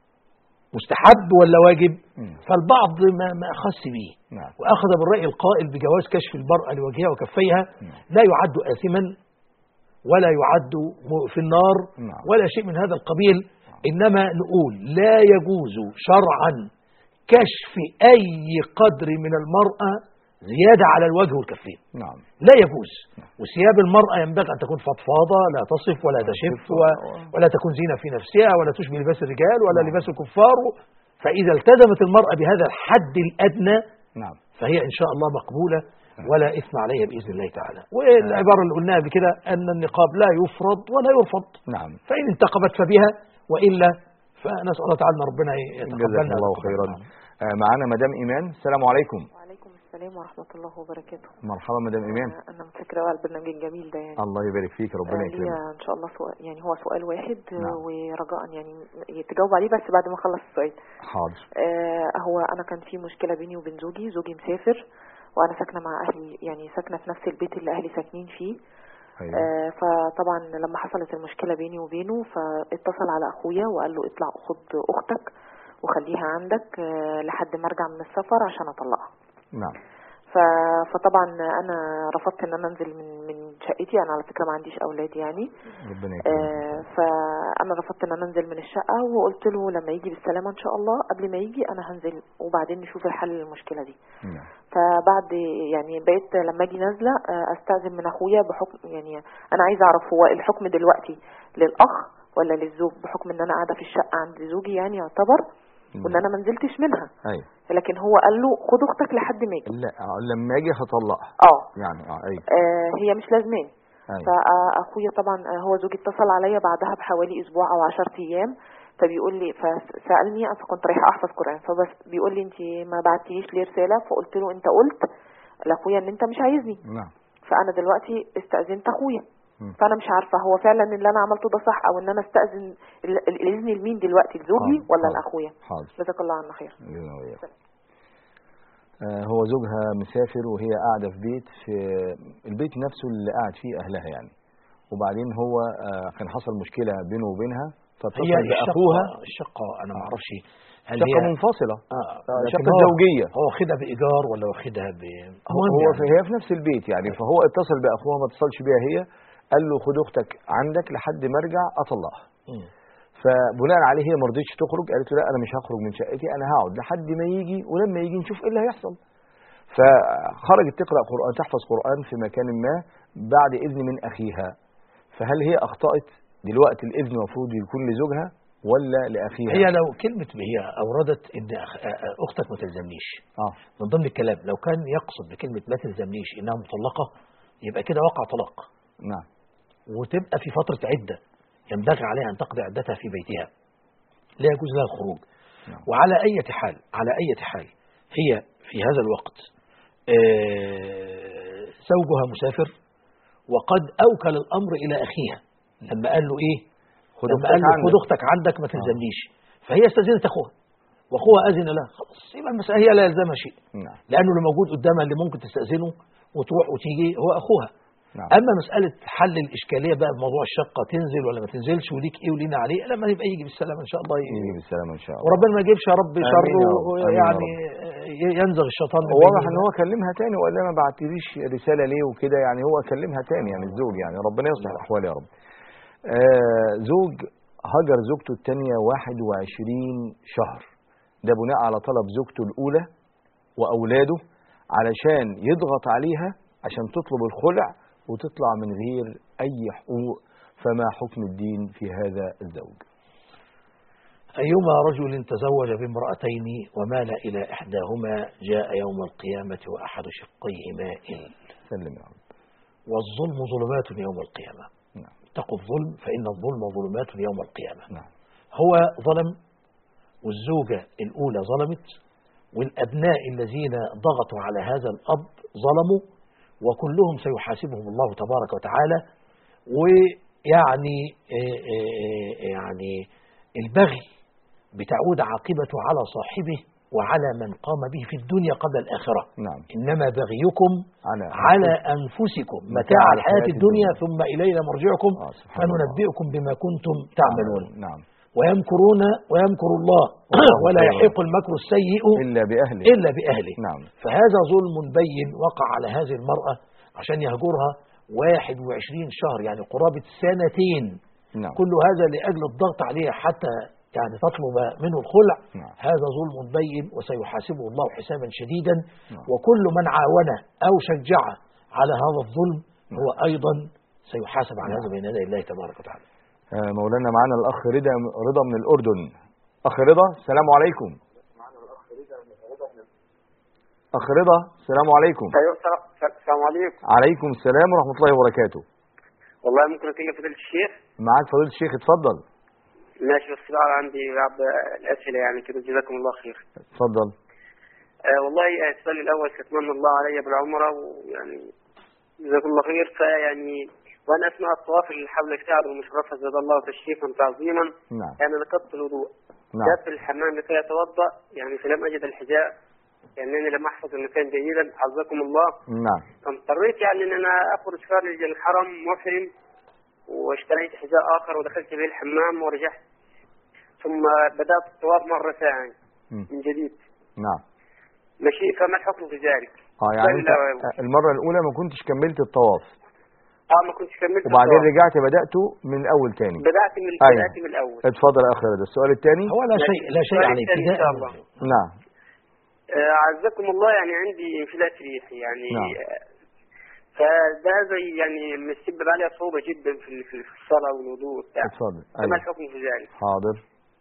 مستحب ولا واجب، فالبعض ما أخص به وأخذ بالرأي القائل بجواز كشف المرأة لوجهها وكفيها، لا يعد آثما ولا يعد في النار ولا شيء من هذا القبيل. إنما نقول لا يجوز شرعا كشف أي قدر من المرأة زيادة على الوجه والكفين. لا يجوز. وثياب المرأة ينبغي أن تكون فضفاضة لا تصف ولا تشف ولا تكون زينة في نفسها ولا تشبه لباس الرجال ولا لباس الكفار. فإذا التزمت المرأة بهذا الحد الأدنى فهي إن شاء الله مقبولة ولا إثم عليها بإذن الله تعالى. والعبارة اللي قلناها بكده أن النقاب لا يفرض ولا يرفض. فإن انتقبت فبها، وإلا فنسأل الله تعالى ربنا يتقبلنا. الله خيرا. معنا مدام إيمان. السلام عليكم. وعليكم السلام ورحمة الله وبركاته. مرحبا مدام إيمان. أنا متشكرة على البرنامج الجميل ده يعني. الله يبارك فيك، ربنا يكرمك. إن شاء الله سؤال، يعني هو سؤال واحد ورجاء يعني تجاوب عليه بس بعد ما أخلص السؤال. حاضر. هو أنا كان في مشكلة بيني وبين زوجي مسافر وأنا ساكنة مع أهلي، يعني ساكنة في نفس البيت اللي أهلي ساكنين فيه. فطبعا لما حصلت المشكلة بيني وبينه فاتصل على أخويا وقال له اطلع خد أختك وخليها عندك لحد ما ارجع من السفر عشان اطلقها. فطبعا انا رفضت ان انا انزل من شقتي. انا على فكره ما عنديش اولاد يعني، ربنا يكرمك. فانا رفضت ان انا انزل من الشقه وقلت له لما يجي بالسلامه ان شاء الله قبل ما يجي انا هنزل وبعدين نشوف الحل للمشكله دي. فبعد يعني بقيت لما اجي نازله استاذن من اخويا بحكم، يعني انا عايزه اعرف هو الحكم دلوقتي للاخ ولا للزوج، بحكم ان انا قاعده في الشقه عند زوجي يعني يعتبر، وان انا ما نزلتش منها. ايوه. لكن هو قال له خد اختك لحد ما اجي. لا لما اجي هطلقها. يعني ايوه. هي مش لازماني. أيوة. فاخويا طبعا هو زوجي اتصل عليا بعدها بحوالي اسبوع او 10 ايام، فبيقول لي، فسالني، فكنت رايحه احفظ قران، فبس بيقول لي انت ما بعتيليش ليه رساله؟ فقلت له انت قلت لاخويا ان انت مش عايزني. نعم. فانا دلوقتي استاذنت اخويا، فانا مش عارفه هو فعلا اللي انا عملته ده صح، او ان انا استاذن الاذن لمين دلوقتي، لزوجي ولا لاخويا؟ حاضر. جزاك الله عنا خير. هو زوجها مسافر وهي قاعده في بيت، في البيت نفسه اللي قاعد فيه اهلها يعني، وبعدين هو كان حصل مشكله بينه وبينها، فاتصل باخوها. الشقه انا ما اعرفش هل شقه هي منفصله، شقه زوجيه. هو واخدها بايجار ولا واخدها هو يعني. هي في نفس البيت يعني، فهو اتصل باخوها، ما اتصلش بيها هي، قال له خد اختك عندك لحد ما ارجع اطلقها. فبناء عليه هي ما رضتش تخرج، قالت له لا انا مش هخرج من شقتي، انا هقعد لحد ما يجي، ولما يجي نشوف ايه اللي هيحصل. فخرجت تقرا قران، تحفظ قران في مكان ما بعد اذن من اخيها. فهل هي اخطات دلوقتي؟ الاذن المفروض يكون لزوجها ولا لاخيها؟ هي لو كلمه هي اوردت ان اختك ما تلزمنيش من ضمن الكلام، لو كان يقصد بكلمه ما تلزمنيش انها مطلقه، يبقى كده وقع طلاق. نعم. وتبقى في فتره عده ينبغي عليها ان تقضي عدتها في بيتها، لا يجوز لها الخروج. نعم. وعلى اي حال هي في هذا الوقت زوجها مسافر، وقد اوكل الامر الى اخيها لما قال له ايه؟ خد اختك عندك ما تلزمنيش. فهي استاذنت اخوها واخوها اذن لها، خلاص يبقى المساله هي لا يلزمها شيء. نعم. لانه اللي موجود قدامها اللي ممكن تستاذنه وتروح وتيجي هو اخوها. نعم. اما مساله حل الاشكاليه بقى بموضوع الشقه تنزل ولا ما تنزلش وليك ايه ولينا عليه، لما يبقى يجي بالسلامه ان شاء الله. يجي بالسلامه ان شاء الله، وربنا ما يجيبش يا رب شر، يعني ينزغ الشيطان. واضح ان هو كلمها تاني وقال لها ما بعتليش رساله ليه وكده، يعني هو كلمها تاني يعني الزوج، يعني ربنا يصلح الاحوال يا رب. زوج هجر زوجته الثانيه 21 شهر، ده بناء على طلب زوجته الاولى واولاده علشان يضغط عليها عشان تطلب الخلع وتطلع من غير أي حقوق. فما حكم الدين في هذا الزوج؟ أيما رجل تزوج بامرأتين ومال إلى إحداهما جاء يوم القيامة وأحد شقيه مائل. سلم يا رب. والظلم ظلمات يوم القيامة. نعم. اتقوا الظلم فإن الظلم ظلمات يوم القيامة. نعم. هو ظلم، والزوجة الأولى ظلمت، والأبناء الذين ضغطوا على هذا الأب ظلموا، وكلهم سيحاسبهم الله تبارك وتعالى. ويعني البغي بتعود عاقبته على صاحبه وعلى من قام به في الدنيا قبل الآخرة. نعم. إنما بغيكم على أنفسكم متاع الحياة الدنيا ثم إلينا مرجعكم فننبئكم بما كنتم تعملون. نعم. ويمكرون ويمكر الله ولا يحيق المكر السيء إلا بأهله. نعم. فهذا ظلم بين وقع على هذه المرأة عشان يهجرها 21 شهر، يعني قرابة سنتين. نعم. كل هذا لأجل الضغط عليها حتى يعني تطلب منه الخلع. نعم. هذا ظلم بين وسيحاسبه الله حسابا شديدا. نعم. وكل من عاونه أو شجع على هذا الظلم هو أيضا سيحاسب على هذا بين يدي الله تبارك وتعالى. مولانا معنا الأخ رضا من الأردن. أخ رضا السلام عليكم. أخ رضا السلام عليكم. أيوة السلام عليكم. عليكم السلام ورحمة الله وبركاته. والله ممكن أكلم فضيلة الشيخ؟ معاك فضيلة الشيخ، اتفضل. ماشي، بس بقى عندي بعض الأسئلة يعني كده، جزاكم الله خير. اتفضل. والله السؤال الأول تتمنى الله علي بالعمرة، ويعني جزاكم الله خير. فيعني وأنا أثناء الطواف حول الكعبة المشرفة زاد الله تشريفا تعظيما. نعم. يعني نقضت الوضوء. نعم. جاءت في الحمام لكي أتوضأ يعني فلم أجد الحذاء، يعني أنا لم أحفظ المكان جيدا عزكم الله. نعم. فاضطريت يعني أن أنا أخرج خارج الحرم محرم، واشتريت حذاء آخر ودخلت به الحمام ورجعت، ثم بدأت الطواف مرة ثانية من جديد. نعم. ماشي، فما الحكم في ذلك؟ يعني أنت المرة الأولى ما كنتش كملت الطواف. ما كنتش كملت وبعدين رجعت بدأته من الأول تاني. بدأت من الأول. اتفضل يا أخ رضا. السؤال الثاني. هو لا شيء يعني ابتداء. نعم. عزكم الله، يعني عندي انفلات ريحي يعني. نعم. فده زي يعني مسبب عليها صعوبة جدا في الصلاة والوضوء بتاع. اتفضل. فما الحكم في ذلك؟ حاضر.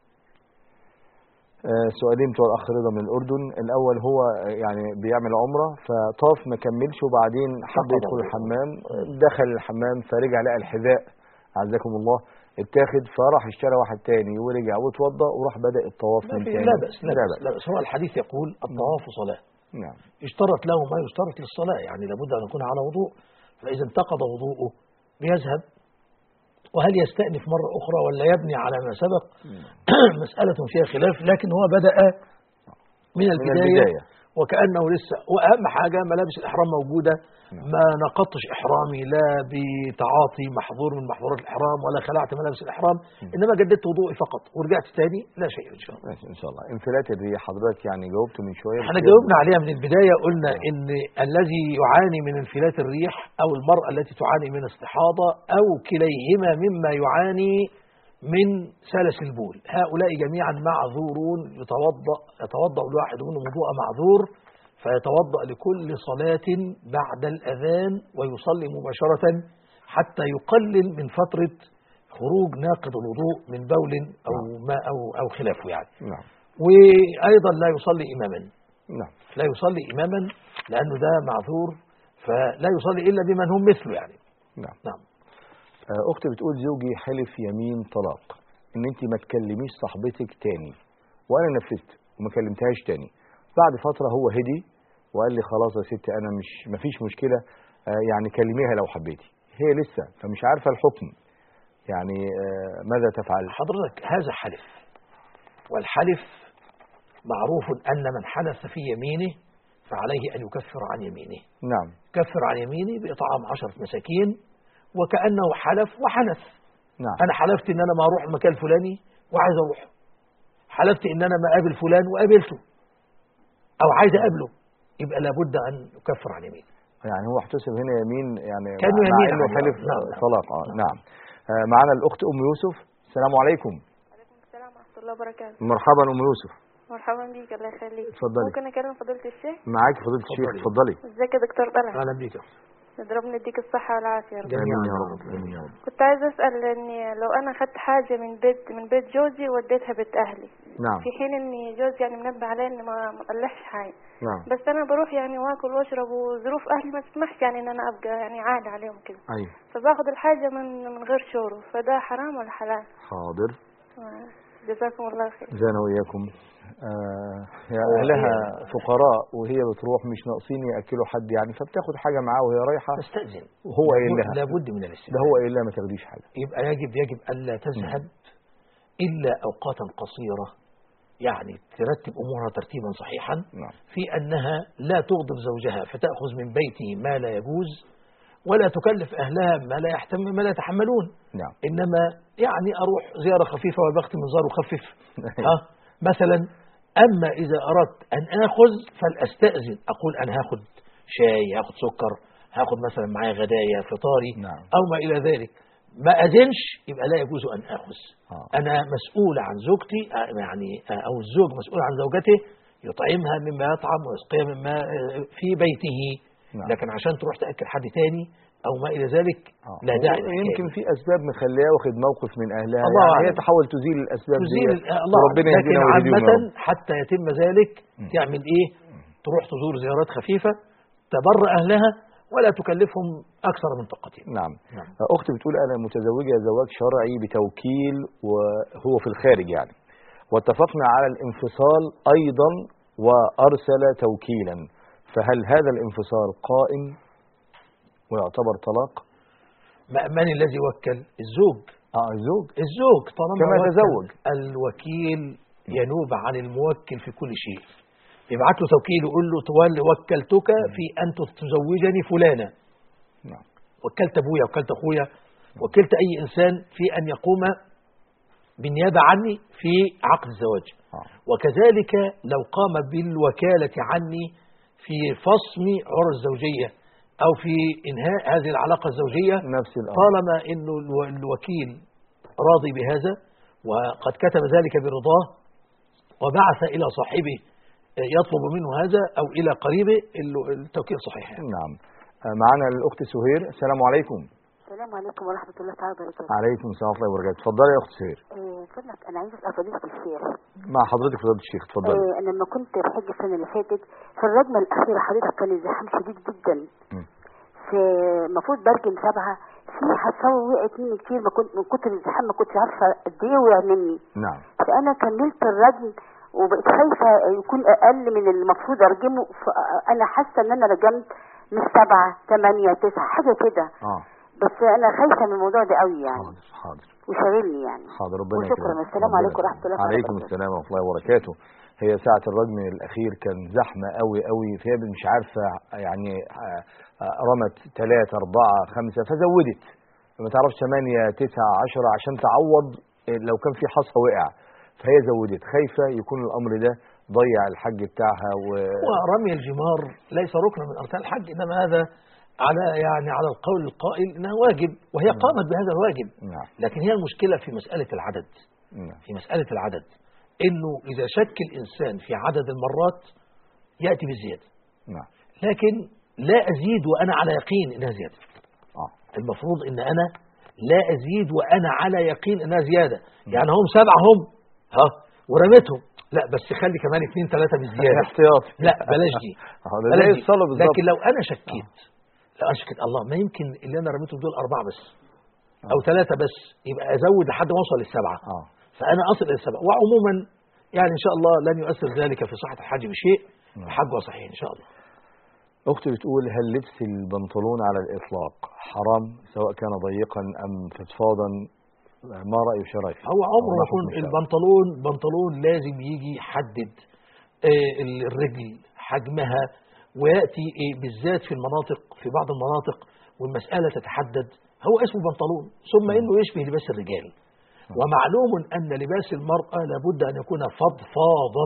سؤالين بتوع الأخ رضا من الأردن. الأول هو يعني بيعمل عمرة فطاف ما كملش وبعدين حب يدخل الحمام، دخل الحمام فرجع لقى الحذاء عزكم الله اتاخد، فراح اشترى واحد تاني ورجع واتوضى وراح بدأ الطواف من تاني. لا بأس هو الحديث يقول الطواف صلاة. نعم. اشترط له ما يشترط للصلاة، يعني لابد أن يكون على وضوء، فإذا انتقض وضوءه بيذهب، وهل يستأنف مرة أخرى ولا يبني على ما سبق مسألة فيها خلاف، لكن هو بدأ من البداية وكأنه لسه. وأهم حاجة ملابس الإحرام موجودة، ما نقضتش إحرامي لا بتعاطي محظور من محظورات الإحرام ولا خلعت ملابس الإحرام، إنما جددت وضوئي فقط ورجعت تاني، لا شيء إن شاء الله. إن شاء الله. انفلات الريح حضرتك يعني جاوبته من شوية. احنا جاوبنا عليها من البداية، قلنا إن الذي يعاني من انفلات الريح أو المرأة التي تعاني من استحاضة أو كليهما مما يعاني من سلس البول، هؤلاء جميعا معذورون. يتوضأ الواحد منهم وضوء معذور، فيتوضأ لكل صلاة بعد الأذان ويصلي مباشرة حتى يقلل من فترة خروج ناقض الوضوء من بول أو ماء أو خلافه يعني. نعم. وأيضا لا يصلي إماما. نعم. لا يصلي إماما لأنه ده معذور، فلا يصلي إلا بمن هم مثله يعني. نعم. نعم. أختي بتقول زوجي حلف يمين طلاق إن أنت ما تكلميش صاحبتك تاني، وأنا نفذت وما كلمتهاش تاني. بعد فترة هو هدي وقال لي خلاص يا ستي أنا ما فيش مشكلة، يعني كلميها لو حبيتي. هي لسه فمش عارفة الحكم، يعني ماذا تفعل؟ حضرتك هذا حلف، والحلف معروف أن من حلف في يمينه فعليه أن يكفر عن يمينه. نعم. كفر عن يمينه بإطعام 10 مساكين، وكأنه حلف وحنث. نعم. أنا حلفت إن أنا ما أروح المكان الفلاني وعايز أروح، حلفت إن أنا ما أقابل فلان وقابلته أو عايز أقابله، يبقى لابد أن يكفر عن يمين. يعني هو احتسب هنا يمين، يعني كان مع يمين إنه حلف طلاق. نعم. معنا الأخت أم يوسف. السلام عليكم. وعليكم السلام ورحمة الله وبركاته. مرحبا أم يوسف. مرحبا بيك، الله يخليك. اتفضلي. ممكن أكلم فضيلة الشيخ؟ معاك فضيلة الشيخ، اتفضلي. ازيك يا دكتور طلعت؟ أهلا بيك. ربنا يديك الصحة والعافية. آمين يا رب. آمين يا رب. كنت عايزة أسأل إني لو أنا أخدت حاجة من بيت جوزي وديتها بيت أهلي. نعم. في حين إن جوزي يعني منبه علي إن ما أطلعش حاجة. نعم. بس أنا بروح يعني وآكل وأشرب وظروف أهلي ما تسمحش يعني إن أنا أبقى يعني عادة عليهم كده. أيوه. فباخد الحاجة من غير شوره، فده حرام ولا حلال؟ حاضر. جزاكم الله خير. جزانا وإياكم. يا أهلها فقراء وهي بتروح مش ناقصين يأكلوا حد يعني، فبتاخد حاجة معاه وهي رايحة تستأذن، وهو قايل لها لابد من الاستئذان. ده هو قايل لها ما تاخديش حاجة. يبقى يجب ألا تذهب إلا أوقاتا قصيرة، يعني ترتب أمورها ترتيبا صحيحا. نعم. في أنها لا تغضب زوجها فتأخذ من بيته ما لا يجوز، ولا تكلف أهلها ما لا يتحملون. نعم. إنما يعني أروح زيارة خفيفة وبخت منظار وخفف مثلا. أما إذا أردت أن آخذ فالأستأذن، أقول أنا هاخد شاي، هاخد سكر، هاخد مثلا معايا غدايا فطاري. نعم. أو ما إلى ذلك، ما أذنش يبقى لا يجوز أن آخذ. أنا مسؤول عن زوجتي، يعني أو الزوج مسؤول عن زوجته، يطعمها مما يطعم ويسقيها مما في بيته. نعم. لكن عشان تروح تأكل حد تاني أو ما إلى ذلك لا داعي. يمكن في أسباب مخليها واخد موقف من أهلها، الله يعني هي تحاول تزيل الأسباب دي. ربنا يهدينا ويهديهم. عامة حتى يتم ذلك تعمل إيه؟ تروح تزور زيارات خفيفة تبر أهلها ولا تكلفهم أكثر من طاقتهم. نعم. أختي بتقول أنا متزوجة زواج شرعي بتوكيل وهو في الخارج يعني، واتفقنا على الانفصال أيضا وأرسل توكيلا، فهل هذا الانفصال قائم ويعتبر طلاق؟ من الذي وكل؟ الزوج. الزوج طالما كما تزوج. الوكيل ينوب عن الموكل في كل شيء. يبعت له توكيل يقول له وكلتك في أن تزوجني فلانة. نعم. وكلت أبويا، وكلت أخويا، وكلت أي إنسان في أن يقوم بالنيابة عني في عقد الزواج. وكذلك لو قام بالوكالة عني في فصم عرى الزوجية أو في إنهاء هذه العلاقة الزوجية، نفس الأمر. طالما إنه الوكيل راضي بهذا وقد كتب ذلك برضاه وبعث إلى صاحبه يطلب منه هذا أو إلى قريبه، التوكيل صحيح يعني. نعم. معانا الأخت سهير. السلام عليكم. السلام عليكم ورحمة الله تعالى وبركاته. عليكم السلام ورحمة الله وبركاته. اتفضلي يا أخت سهير. فضلك أنا عايزة أسأل فضيلة الشيخ. مع حضرتك فضيلة الشيخ، اتفضلي. أنا لما كنت بحج السنة اللي فاتت في الرجمة الأخيرة حضرتك كان الزحام شديد جدا. في المفروض بركن 7 في حصاوي وقعت مني كتير، ما كنت من كتر الزحام ما كنتش عارفة قد إيه وقع مني. نعم. فأنا كملت الرجم وبقيت خايفة يكون أقل من المفروض أرجمه، فأنا حاسة إن أنا رجمت من 7 8 9 حاجة كده. بس انا خايفه من الموضوع ده قوي يعني. حاضر وشاغلني يعني. حاضر، ربنا يكرمك. وشكرا. السلام عليكم ورحمه الله وبركاته. عليكم السلام ورحمه الله وبركاته. هي ساعه الرجم الاخير كان زحمه قوي قوي، فهي مش عارفه يعني رمت 3 4 5 فزودت، ما تعرفش 8 9 10 عشان تعوض لو كان في حصى وقع، فهي زودت، خايفه يكون الامر ده ضيع الحج بتاعها. ورمي الجمار ليس ركنا من اركان الحج، انما هذا على القول القائل انها واجب، وهي قامت بهذا الواجب. لكن هي المشكله في مساله العدد. في مساله العدد انه اذا شك الانسان في عدد المرات ياتي بالزياده. لكن لا ازيد وانا على يقين انها زياده. المفروض ان انا لا ازيد وانا على يقين انها زياده. يعني هم 7 هم ورميتهم، لا بس خلي كمان 2 3 بالزياده احتياط. لا بلاش دي. لكن لو انا شكيت الله ما يمكن اللي انا رميته دول 4 بس او 3 بس، يبقى ازود لحد ما اوصل ل7. فانا اصل الى 7. وعموما يعني ان شاء الله لن يؤثر ذلك في صحه الحج بشيء، الحج صحيح ان شاء الله. اختي بتقول هل لبس البنطلون على الاطلاق حرام سواء كان ضيقا ام فضفاضا؟ ما راي شرعي؟ هو عمره ما يكون بنطلون لازم يجي يحدد الرجل حجمها، ويأتي بالذات في بعض المناطق والمسألة تتحدد، هو اسمه بنطلون، ثم إنه يشبه لباس الرجال. ومعلوم أن لباس المرأة لابد أن يكون فضفاضا.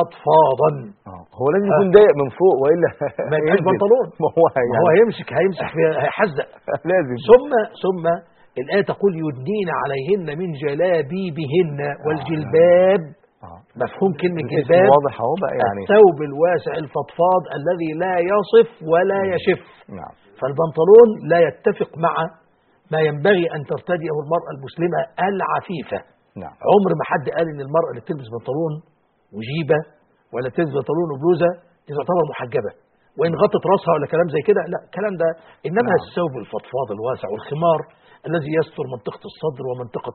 هو لازم يكون ضيق من فوق وإلا ما يبقاش بنطلون. هو هيمسك هيحزق لازم. ثم الآية تقول يدنين عليهن من جلابيبهن والجلباب. مفهوم كلمة جلباب واضح اهو بقى، يعني الثوب الواسع الفضفاض الذي لا يصف ولا يشف. فالبنطلون لا يتفق مع ما ينبغي أن ترتديه المرأة المسلمة العفيفة. عمر ما حد قال إن المرأة اللي بتلبس بنطلون وجيبة ولا تلبس بنطلون وبلوزة دي تعتبر محجبة وإن غطت راسها ولا كلام زي كده، لا الكلام ده. إنما الثوب الفضفاض الواسع والخمار الذي يستر منطقة الصدر ومنطقة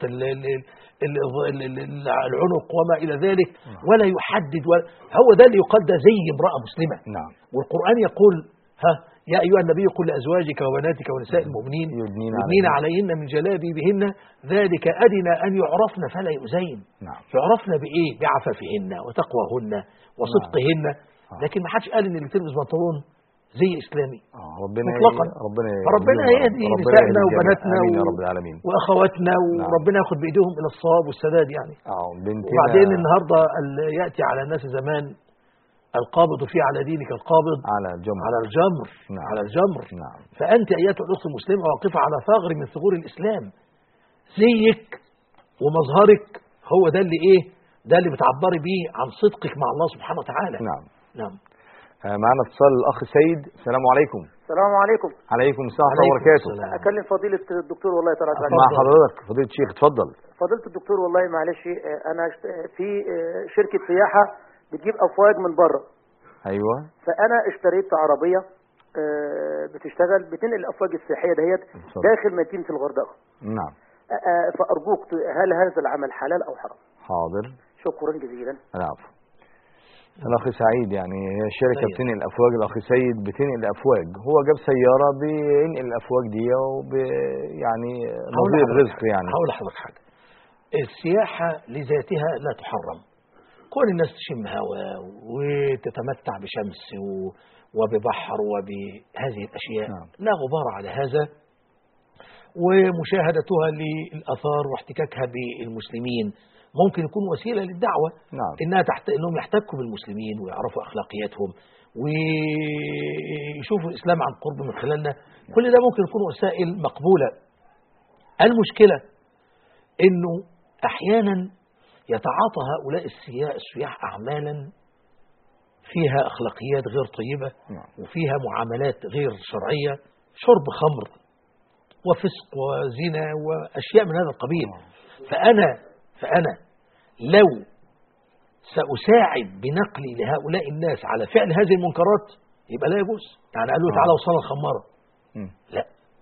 العنق وما إلى ذلك، ولا يحدد هو ده اللي يقال ده زي امرأة مسلمة. والقرآن يقول يا أيها النبي قل لأزواجك وبناتك ونساء المؤمنين يدنين عليهن من جلابيبهن ذلك أدنى أن يعرفن فلا يؤذين. يعرفن بإيه؟ بعفافهن وتقواهن وصدقهن. لكن ما حدش قال إن اللي تلبس بنطلون زي إسلامي مطلقا. ربنا يهدي نسائنا وبناتنا وأخواتنا، وربنا ياخد بإيديهم إلى الصواب والسداد يعني. وبعدين النهاردة يأتي على الناس زمان القابض فيه على دينك القابض على الجمر. فأنت أيتها الأخت المسلمة واقفة على ثغر من ثغور الإسلام، زيك ومظهرك هو ده اللي ده اللي بتعبري بيه عن صدقك مع الله سبحانه وتعالى. نعم. معنا اتصال الأخ سيد. السلام عليكم. السلام عليكم. عليكم السلام ورحمة الله وبركاته. أكلم فضيلة الدكتور والله يترجى مع حضرتك فضيلة الشيخ، اتفضل. فضيلة الدكتور والله معلش أنا في شركة سياحة بتجيب أفواج من بره. أيوة. فأنا اشتريت عربية بتشتغل بتنقل الأفواج السياحية ديت داخل مدينة الغردقة. نعم. فأرجوك هل هذا العمل حلال أو حرام؟ حاضر. شكرا جزيلا. العفو. الأخ سعيد يعني هي الشركة بتنقل الأفواج، الأخ سيد بتنقل الأفواج، هو جاب سيارة بينقل الأفواج دي يعني نظير رزق يعني. هقول لحضرتك حاجة، السياحة لذاتها لا تحرم، كل الناس تشم هواء وتتمتع بشمس وببحر وبهذه الأشياء. لا غبار على هذا، ومشاهدتها للآثار واحتكاكها بالمسلمين ممكن يكون وسيلة للدعوة. إنهم يحتكوا بالمسلمين ويعرفوا أخلاقياتهم ويشوفوا الإسلام عن قرب من خلالنا. كل ده ممكن يكون وسائل مقبولة. المشكلة إنه أحيانا يتعاطى هؤلاء السياح أعمالا فيها أخلاقيات غير طيبة، وفيها معاملات غير شرعية، شرب خمر وفسق وزنا وأشياء من هذا القبيل. فأنا لو سأساعد بنقلي لهؤلاء الناس على فعل هذه المنكرات يبقى لا يجوز. يعني قالوا تعالى وصلنا الخمارة، لا،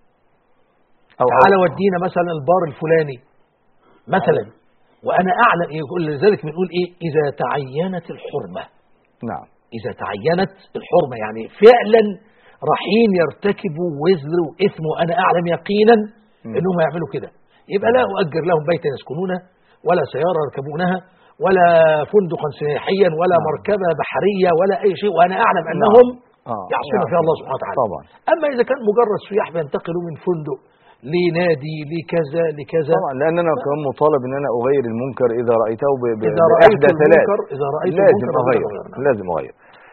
تعالى ودينا مثلا البار الفلاني مثلا، وأنا أعلم يقول لذلك بنقول إيه؟ إذا تعينت الحرمة. نعم. إذا تعينت الحرمة يعني فعلا رايحين يرتكبوا وزر وإثم، وأنا أعلم يقينا إنهم يعملوا كده، يبقى لا أؤجر لهم بيتا يسكنونه، ولا سيارة يركبونها، ولا فندقا سياحيا، ولا مركبة بحرية، ولا أي شيء، وأنا أعلم أنهم يعصون فيها الله سبحانه وتعالى. طبعا. أما إذا كان مجرد سياح بينتقلوا من فندق لنادي لكذا لكذا، طبعا، لأن أنا كمان مطالب إن أنا أغير المنكر إذا رأيته بإحدى ثلاث. إذا رأيت لازم أغير، لازم أغير.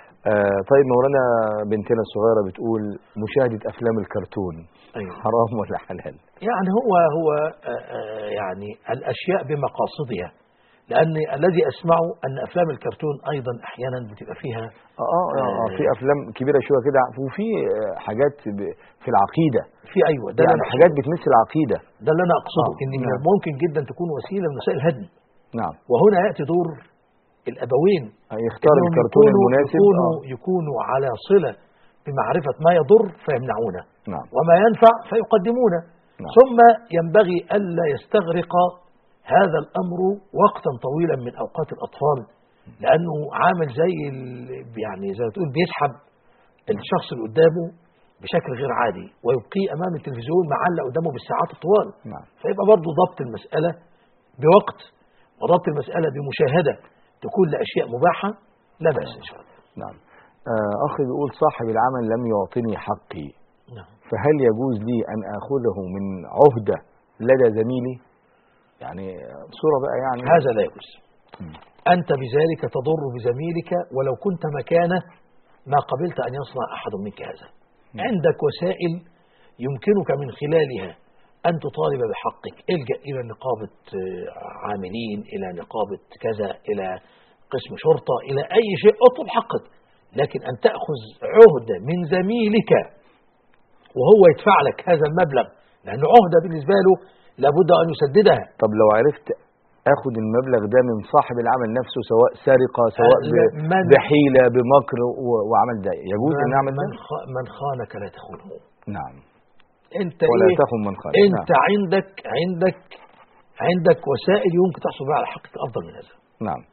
طيب مولانا، بنتنا الصغيرة بتقول مشاهدة أفلام الكرتون حرام ولا حلال؟ يعني هو يعني الأشياء بمقاصدها، لأن الذي أسمعه أن أفلام الكرتون أيضا أحيانا بتبقى فيها في أفلام كبيرة شوية كده، وفي حاجات في العقيدة، في أيوة ده يعني حاجات بتمس العقيدة. ده اللي أنا أقصده، إن ممكن جدا تكون وسيلة من وسائل الهدم. نعم. وهنا يأتي دور الأبوين، يختار الكرتون المناسب، يكونوا على صلة بمعرفة ما يضر فيمنعونه، نعم، وما ينفع فيقدمونه. نعم. ثم ينبغي ألا يستغرق هذا الأمر وقتا طويلا من أوقات الأطفال، لأنه عامل زي يعني زي ما تقول بيسحب الشخص اللي قدامه بشكل غير عادي، ويبقيه أمام التلفزيون معلق قدامه بالساعات الطوال. نعم. فيبقى برضه ضبط المسألة بوقت، وضبط المسألة بمشاهدة تكون لأشياء مباحة لا بأس إن شاء الله. نعم. أخي بيقول صاحب العمل لم يعطني حقي، نعم، فهل يجوز لي أن أخذه من عهدة لدى زميلي؟ يعني بصورة بقى يعني هذا لا يجوز. أنت بذلك تضر بزميلك، ولو كنت مكانه ما قبلت أن يصنع أحد منك هذا. عندك وسائل يمكنك من خلالها أن تطالب بحقك، الجأ إلى نقابة عاملين، إلى نقابة كذا، إلى قسم شرطة، إلى أي شيء، اطلب حقك. لكن أن تأخذ عهدة من زميلك وهو يدفع لك هذا المبلغ، لأنه عهدة بالنسبة له لابد أن يسددها. طب لو عرفت أخذ المبلغ ده من صاحب العمل نفسه، سواء سرقة، سواء بحيلة، بمكر وعمل ده، يجوز أن نعمل ده؟ من خانك لا تخونه. نعم. انت ولا تخن من خانك. انت نعم. عندك وسائل يمكن تحصل بها على حقك افضل من هذا. نعم.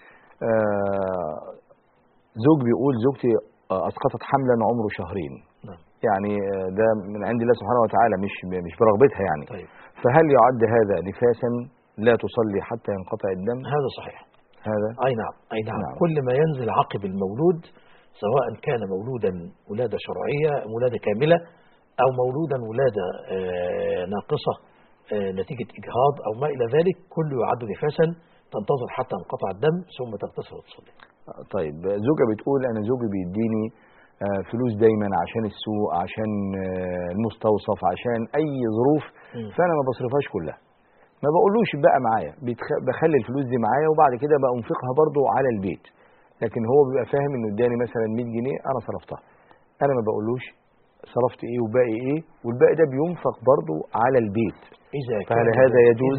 زوج بيقول زوجتي اسقطت حملا عمره شهرين. نعم. يعني ده من عند الله سبحانه وتعالى، مش برغبتها يعني. طيب. فهل يعد هذا نفاسا لا تصلي حتى ينقطع الدم؟ هذا صحيح. هذا اي نعم. كل ما ينزل عقب المولود، سواء كان مولودا ولادة شرعية، ولادة كاملة، أو مولودا ولادة ناقصة نتيجة إجهاض أو ما إلى ذلك، كله يعد نفاسا، تنتظر حتى انقطع الدم ثم تغتسل وتصلي. طيب، زوجة بتقول أنا زوجي بيديني فلوس دايما عشان السوق، عشان المستوصف، عشان أي ظروف، فأنا ما بصرفهاش كلها، ما بقولوش بقى معايا، بخلي الفلوس دي معايا، وبعد كده بقى أنفقها برضو على البيت، لكن هو بيبقى فاهم إنه اداني مثلا 100 جنيه أنا صرفتها، أنا ما بقولوش صرفت ايه وباقي ايه، والباقي ده بينفق برضو على البيت. فهل هذا يجوز؟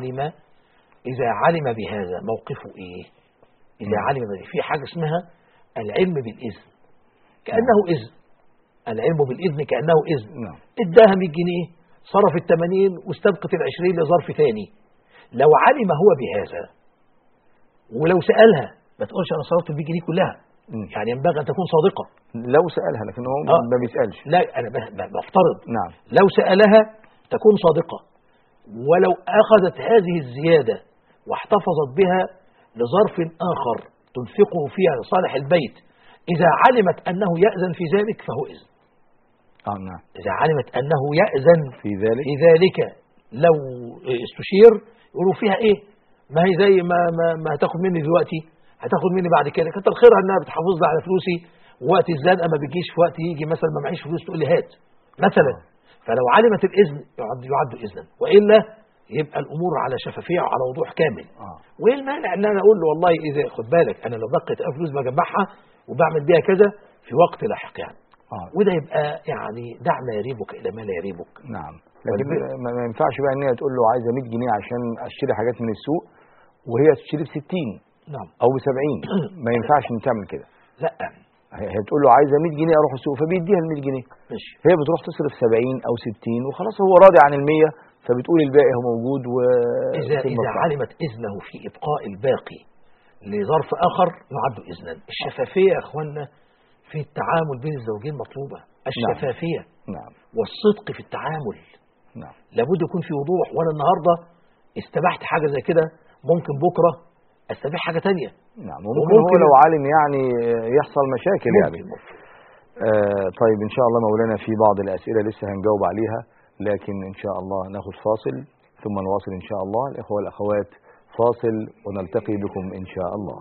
إذا علم بهذا موقفه ايه؟ إذا علم بهذا، في حاجة اسمها العلم بالإذن، كأنه إذن، العلم بالإذن كأنه إذن. اداها 100 جنيه، صرف ال80 واستبقت ال20 لظرف ثاني. لو علم هو بهذا ولو سألها ما تقولش أنا صرفت ال100 جنيه كلها، يعني ينبغي أن تكون صادقة. لو سألها، لكن هو ما بيسألش. لا، أنا بفترض. نعم. لو سألها تكون صادقة، ولو أخذت هذه الزيادة واحتفظت بها لظرف آخر تنفقه فيها لصالح البيت، إذا علمت أنه يأذن في ذلك فهو إذن. نعم. إذا علمت أنه يأذن في ذلك لو استشير يقولوا فيها إيه؟ ما هي زي ما هتاخد مني دلوقتي هتاخد مني بعد كده، كتر خيرها انها بتحافظ لي على فلوسي، ووقت الزنقه ما بيجيش في وقت يجي مثلا ما معيش فلوس تقول لي هات مثلا. فلو علمت الاذن يعد اذنا، والا يبقى الامور على شفافيه وعلى وضوح كامل. وايه المانع ان انا اقول له والله اذا خد بالك انا لو بقيت فلوس بجمعها وبعمل بيها كذا في وقت لاحق يعني. وده يبقى يعني دع ما يريبك الى ما لا يريبك. نعم. لكن ما ينفعش بقى ان هي تقول له عايزه 100 جنيه عشان اشتري حاجات من السوق وهي تشتري ب 60. نعم. او ب 70. ما ينفعش ان تعمل كده. لا، هي بتقول له عايزه 100 جنيه اروح السوق فبيديها ال 100 جنيه. ماشي. هي بتروح تصرف 70 او 60 وخلاص هو راضي عن ال 100 فبتقول الباقي هو موجود. اذا علمت اذنه في ابقاء الباقي لظرف اخر يعد اذنا. الشفافيه يا اخوانا في التعامل بين الزوجين مطلوبه. الشفافيه. نعم. والصدق في التعامل. نعم. لابد يكون في وضوح. وانا النهارده استباحت حاجه زي كده، ممكن بكره استبيح حاجه ثانيه. نعم. وممكن هو لو عالم يعني يحصل مشاكل يعني. طيب ان شاء الله مولانا في بعض الاسئله لسه هنجاوب عليها، لكن ان شاء الله ناخد فاصل ثم نواصل ان شاء الله. الاخوه والاخوات فاصل ونلتقي بكم ان شاء الله.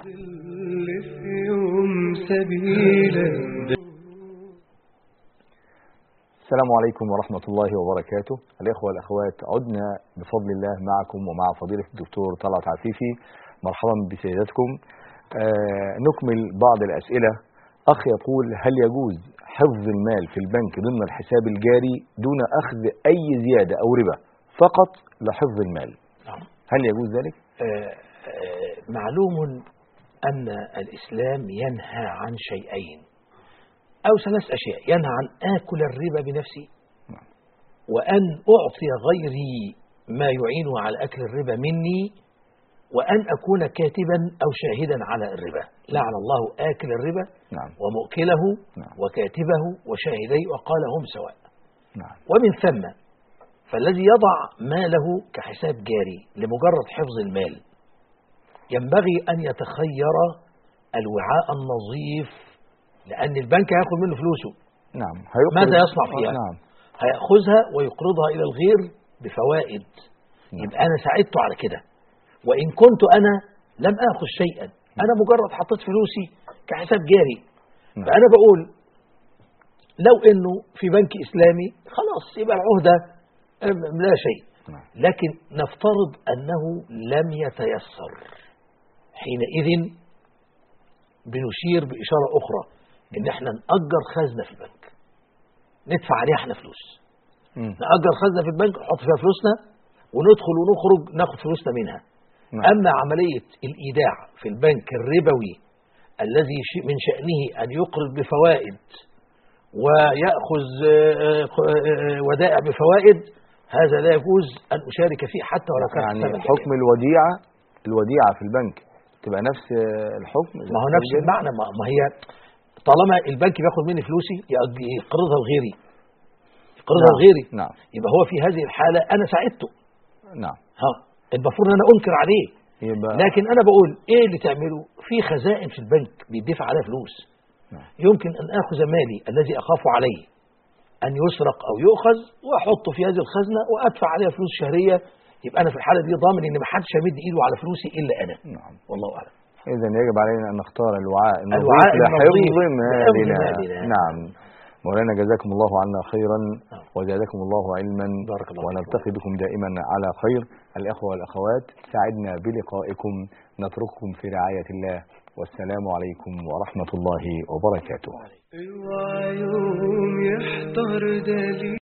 السلام عليكم ورحمة الله وبركاته. الإخوة والأخوات عدنا بفضل الله معكم ومع فضيلة الدكتور طلعت عفيفي. مرحبا بسيادتكم. نكمل بعض الأسئلة. أخ يقول: هل يجوز حفظ المال في البنك ضمن الحساب الجاري دون أخذ أي زيادة أو ربا فقط لحفظ المال؟ هل يجوز ذلك؟ معلوم أن الإسلام ينهى عن شيئين أو 3 أشياء. ينهى عن آكل الربا بنفسي، وأن أعطي غيري ما يعين على أكل الربا مني، وأن أكون كاتبا أو شاهدا على الربا. لعن الله آكل الربا ومؤكله وكاتبه وشاهديه وقال هم سواء. ومن ثم فالذي يضع ماله كحساب جاري لمجرد حفظ المال ينبغي أن يتخير الوعاء النظيف، لأن البنك هياخد منه فلوسه. نعم. ماذا يصنع فيها؟ نعم. هيأخذها ويقرضها إلى الغير بفوائد. يبقى أنا ساعدته على كده، وإن كنت أنا لم آخذ شيئا، أنا مجرد حطيت فلوسي كحساب جاري. فأنا بقول لو إنه في بنك إسلامي خلاص يبقى العهدة لا شيء، لكن نفترض أنه لم يتيسر، حينئذ بنشير بإشارة أخرى إن احنا نأجر خزنة في البنك ندفع عليها احنا فلوس. نأجر خزنة في البنك نحط فيها فلوسنا وندخل ونخرج ناخد فلوسنا منها. أما عملية الإيداع في البنك الربوي الذي من شأنه أن يقرض بفوائد ويأخذ ودائع بفوائد، هذا لا يجوز أن أشارك فيه حتى ولو كان يعني حكم الوديعة في البنك تبقى نفس الحكم. ما هو نفس المعنى. ما هي طالما البنك بياخد مني فلوسي يقرضها لغيري، نعم. يبقى هو في هذه الحالة أنا ساعدته. نعم. المفروض أن أنا أنكر عليه. لكن أنا بقول إيه اللي تعمله؟ في خزائن في البنك بيدفع عليها فلوس. يمكن أن أخذ مالي الذي أخاف عليه أن يسرق أو يؤخذ وأحطه في هذه الخزنة وأدفع عليها فلوس شهرية. يبقى أنا في الحالة دي ضامن إن ما حدش يمد إيده على فلوسي إلا أنا. نعم. والله أعلم. إذن يجب علينا أن نختار الوعاء النظيف لحفظ مالنا. نعم. مولانا جزاكم الله عنا خيرا وزادكم الله علما، ونلتقي بكم دائما على خير. الأخوة والأخوات سعدنا بلقائكم، نترككم في رعاية الله، والسلام عليكم ورحمة الله وبركاته.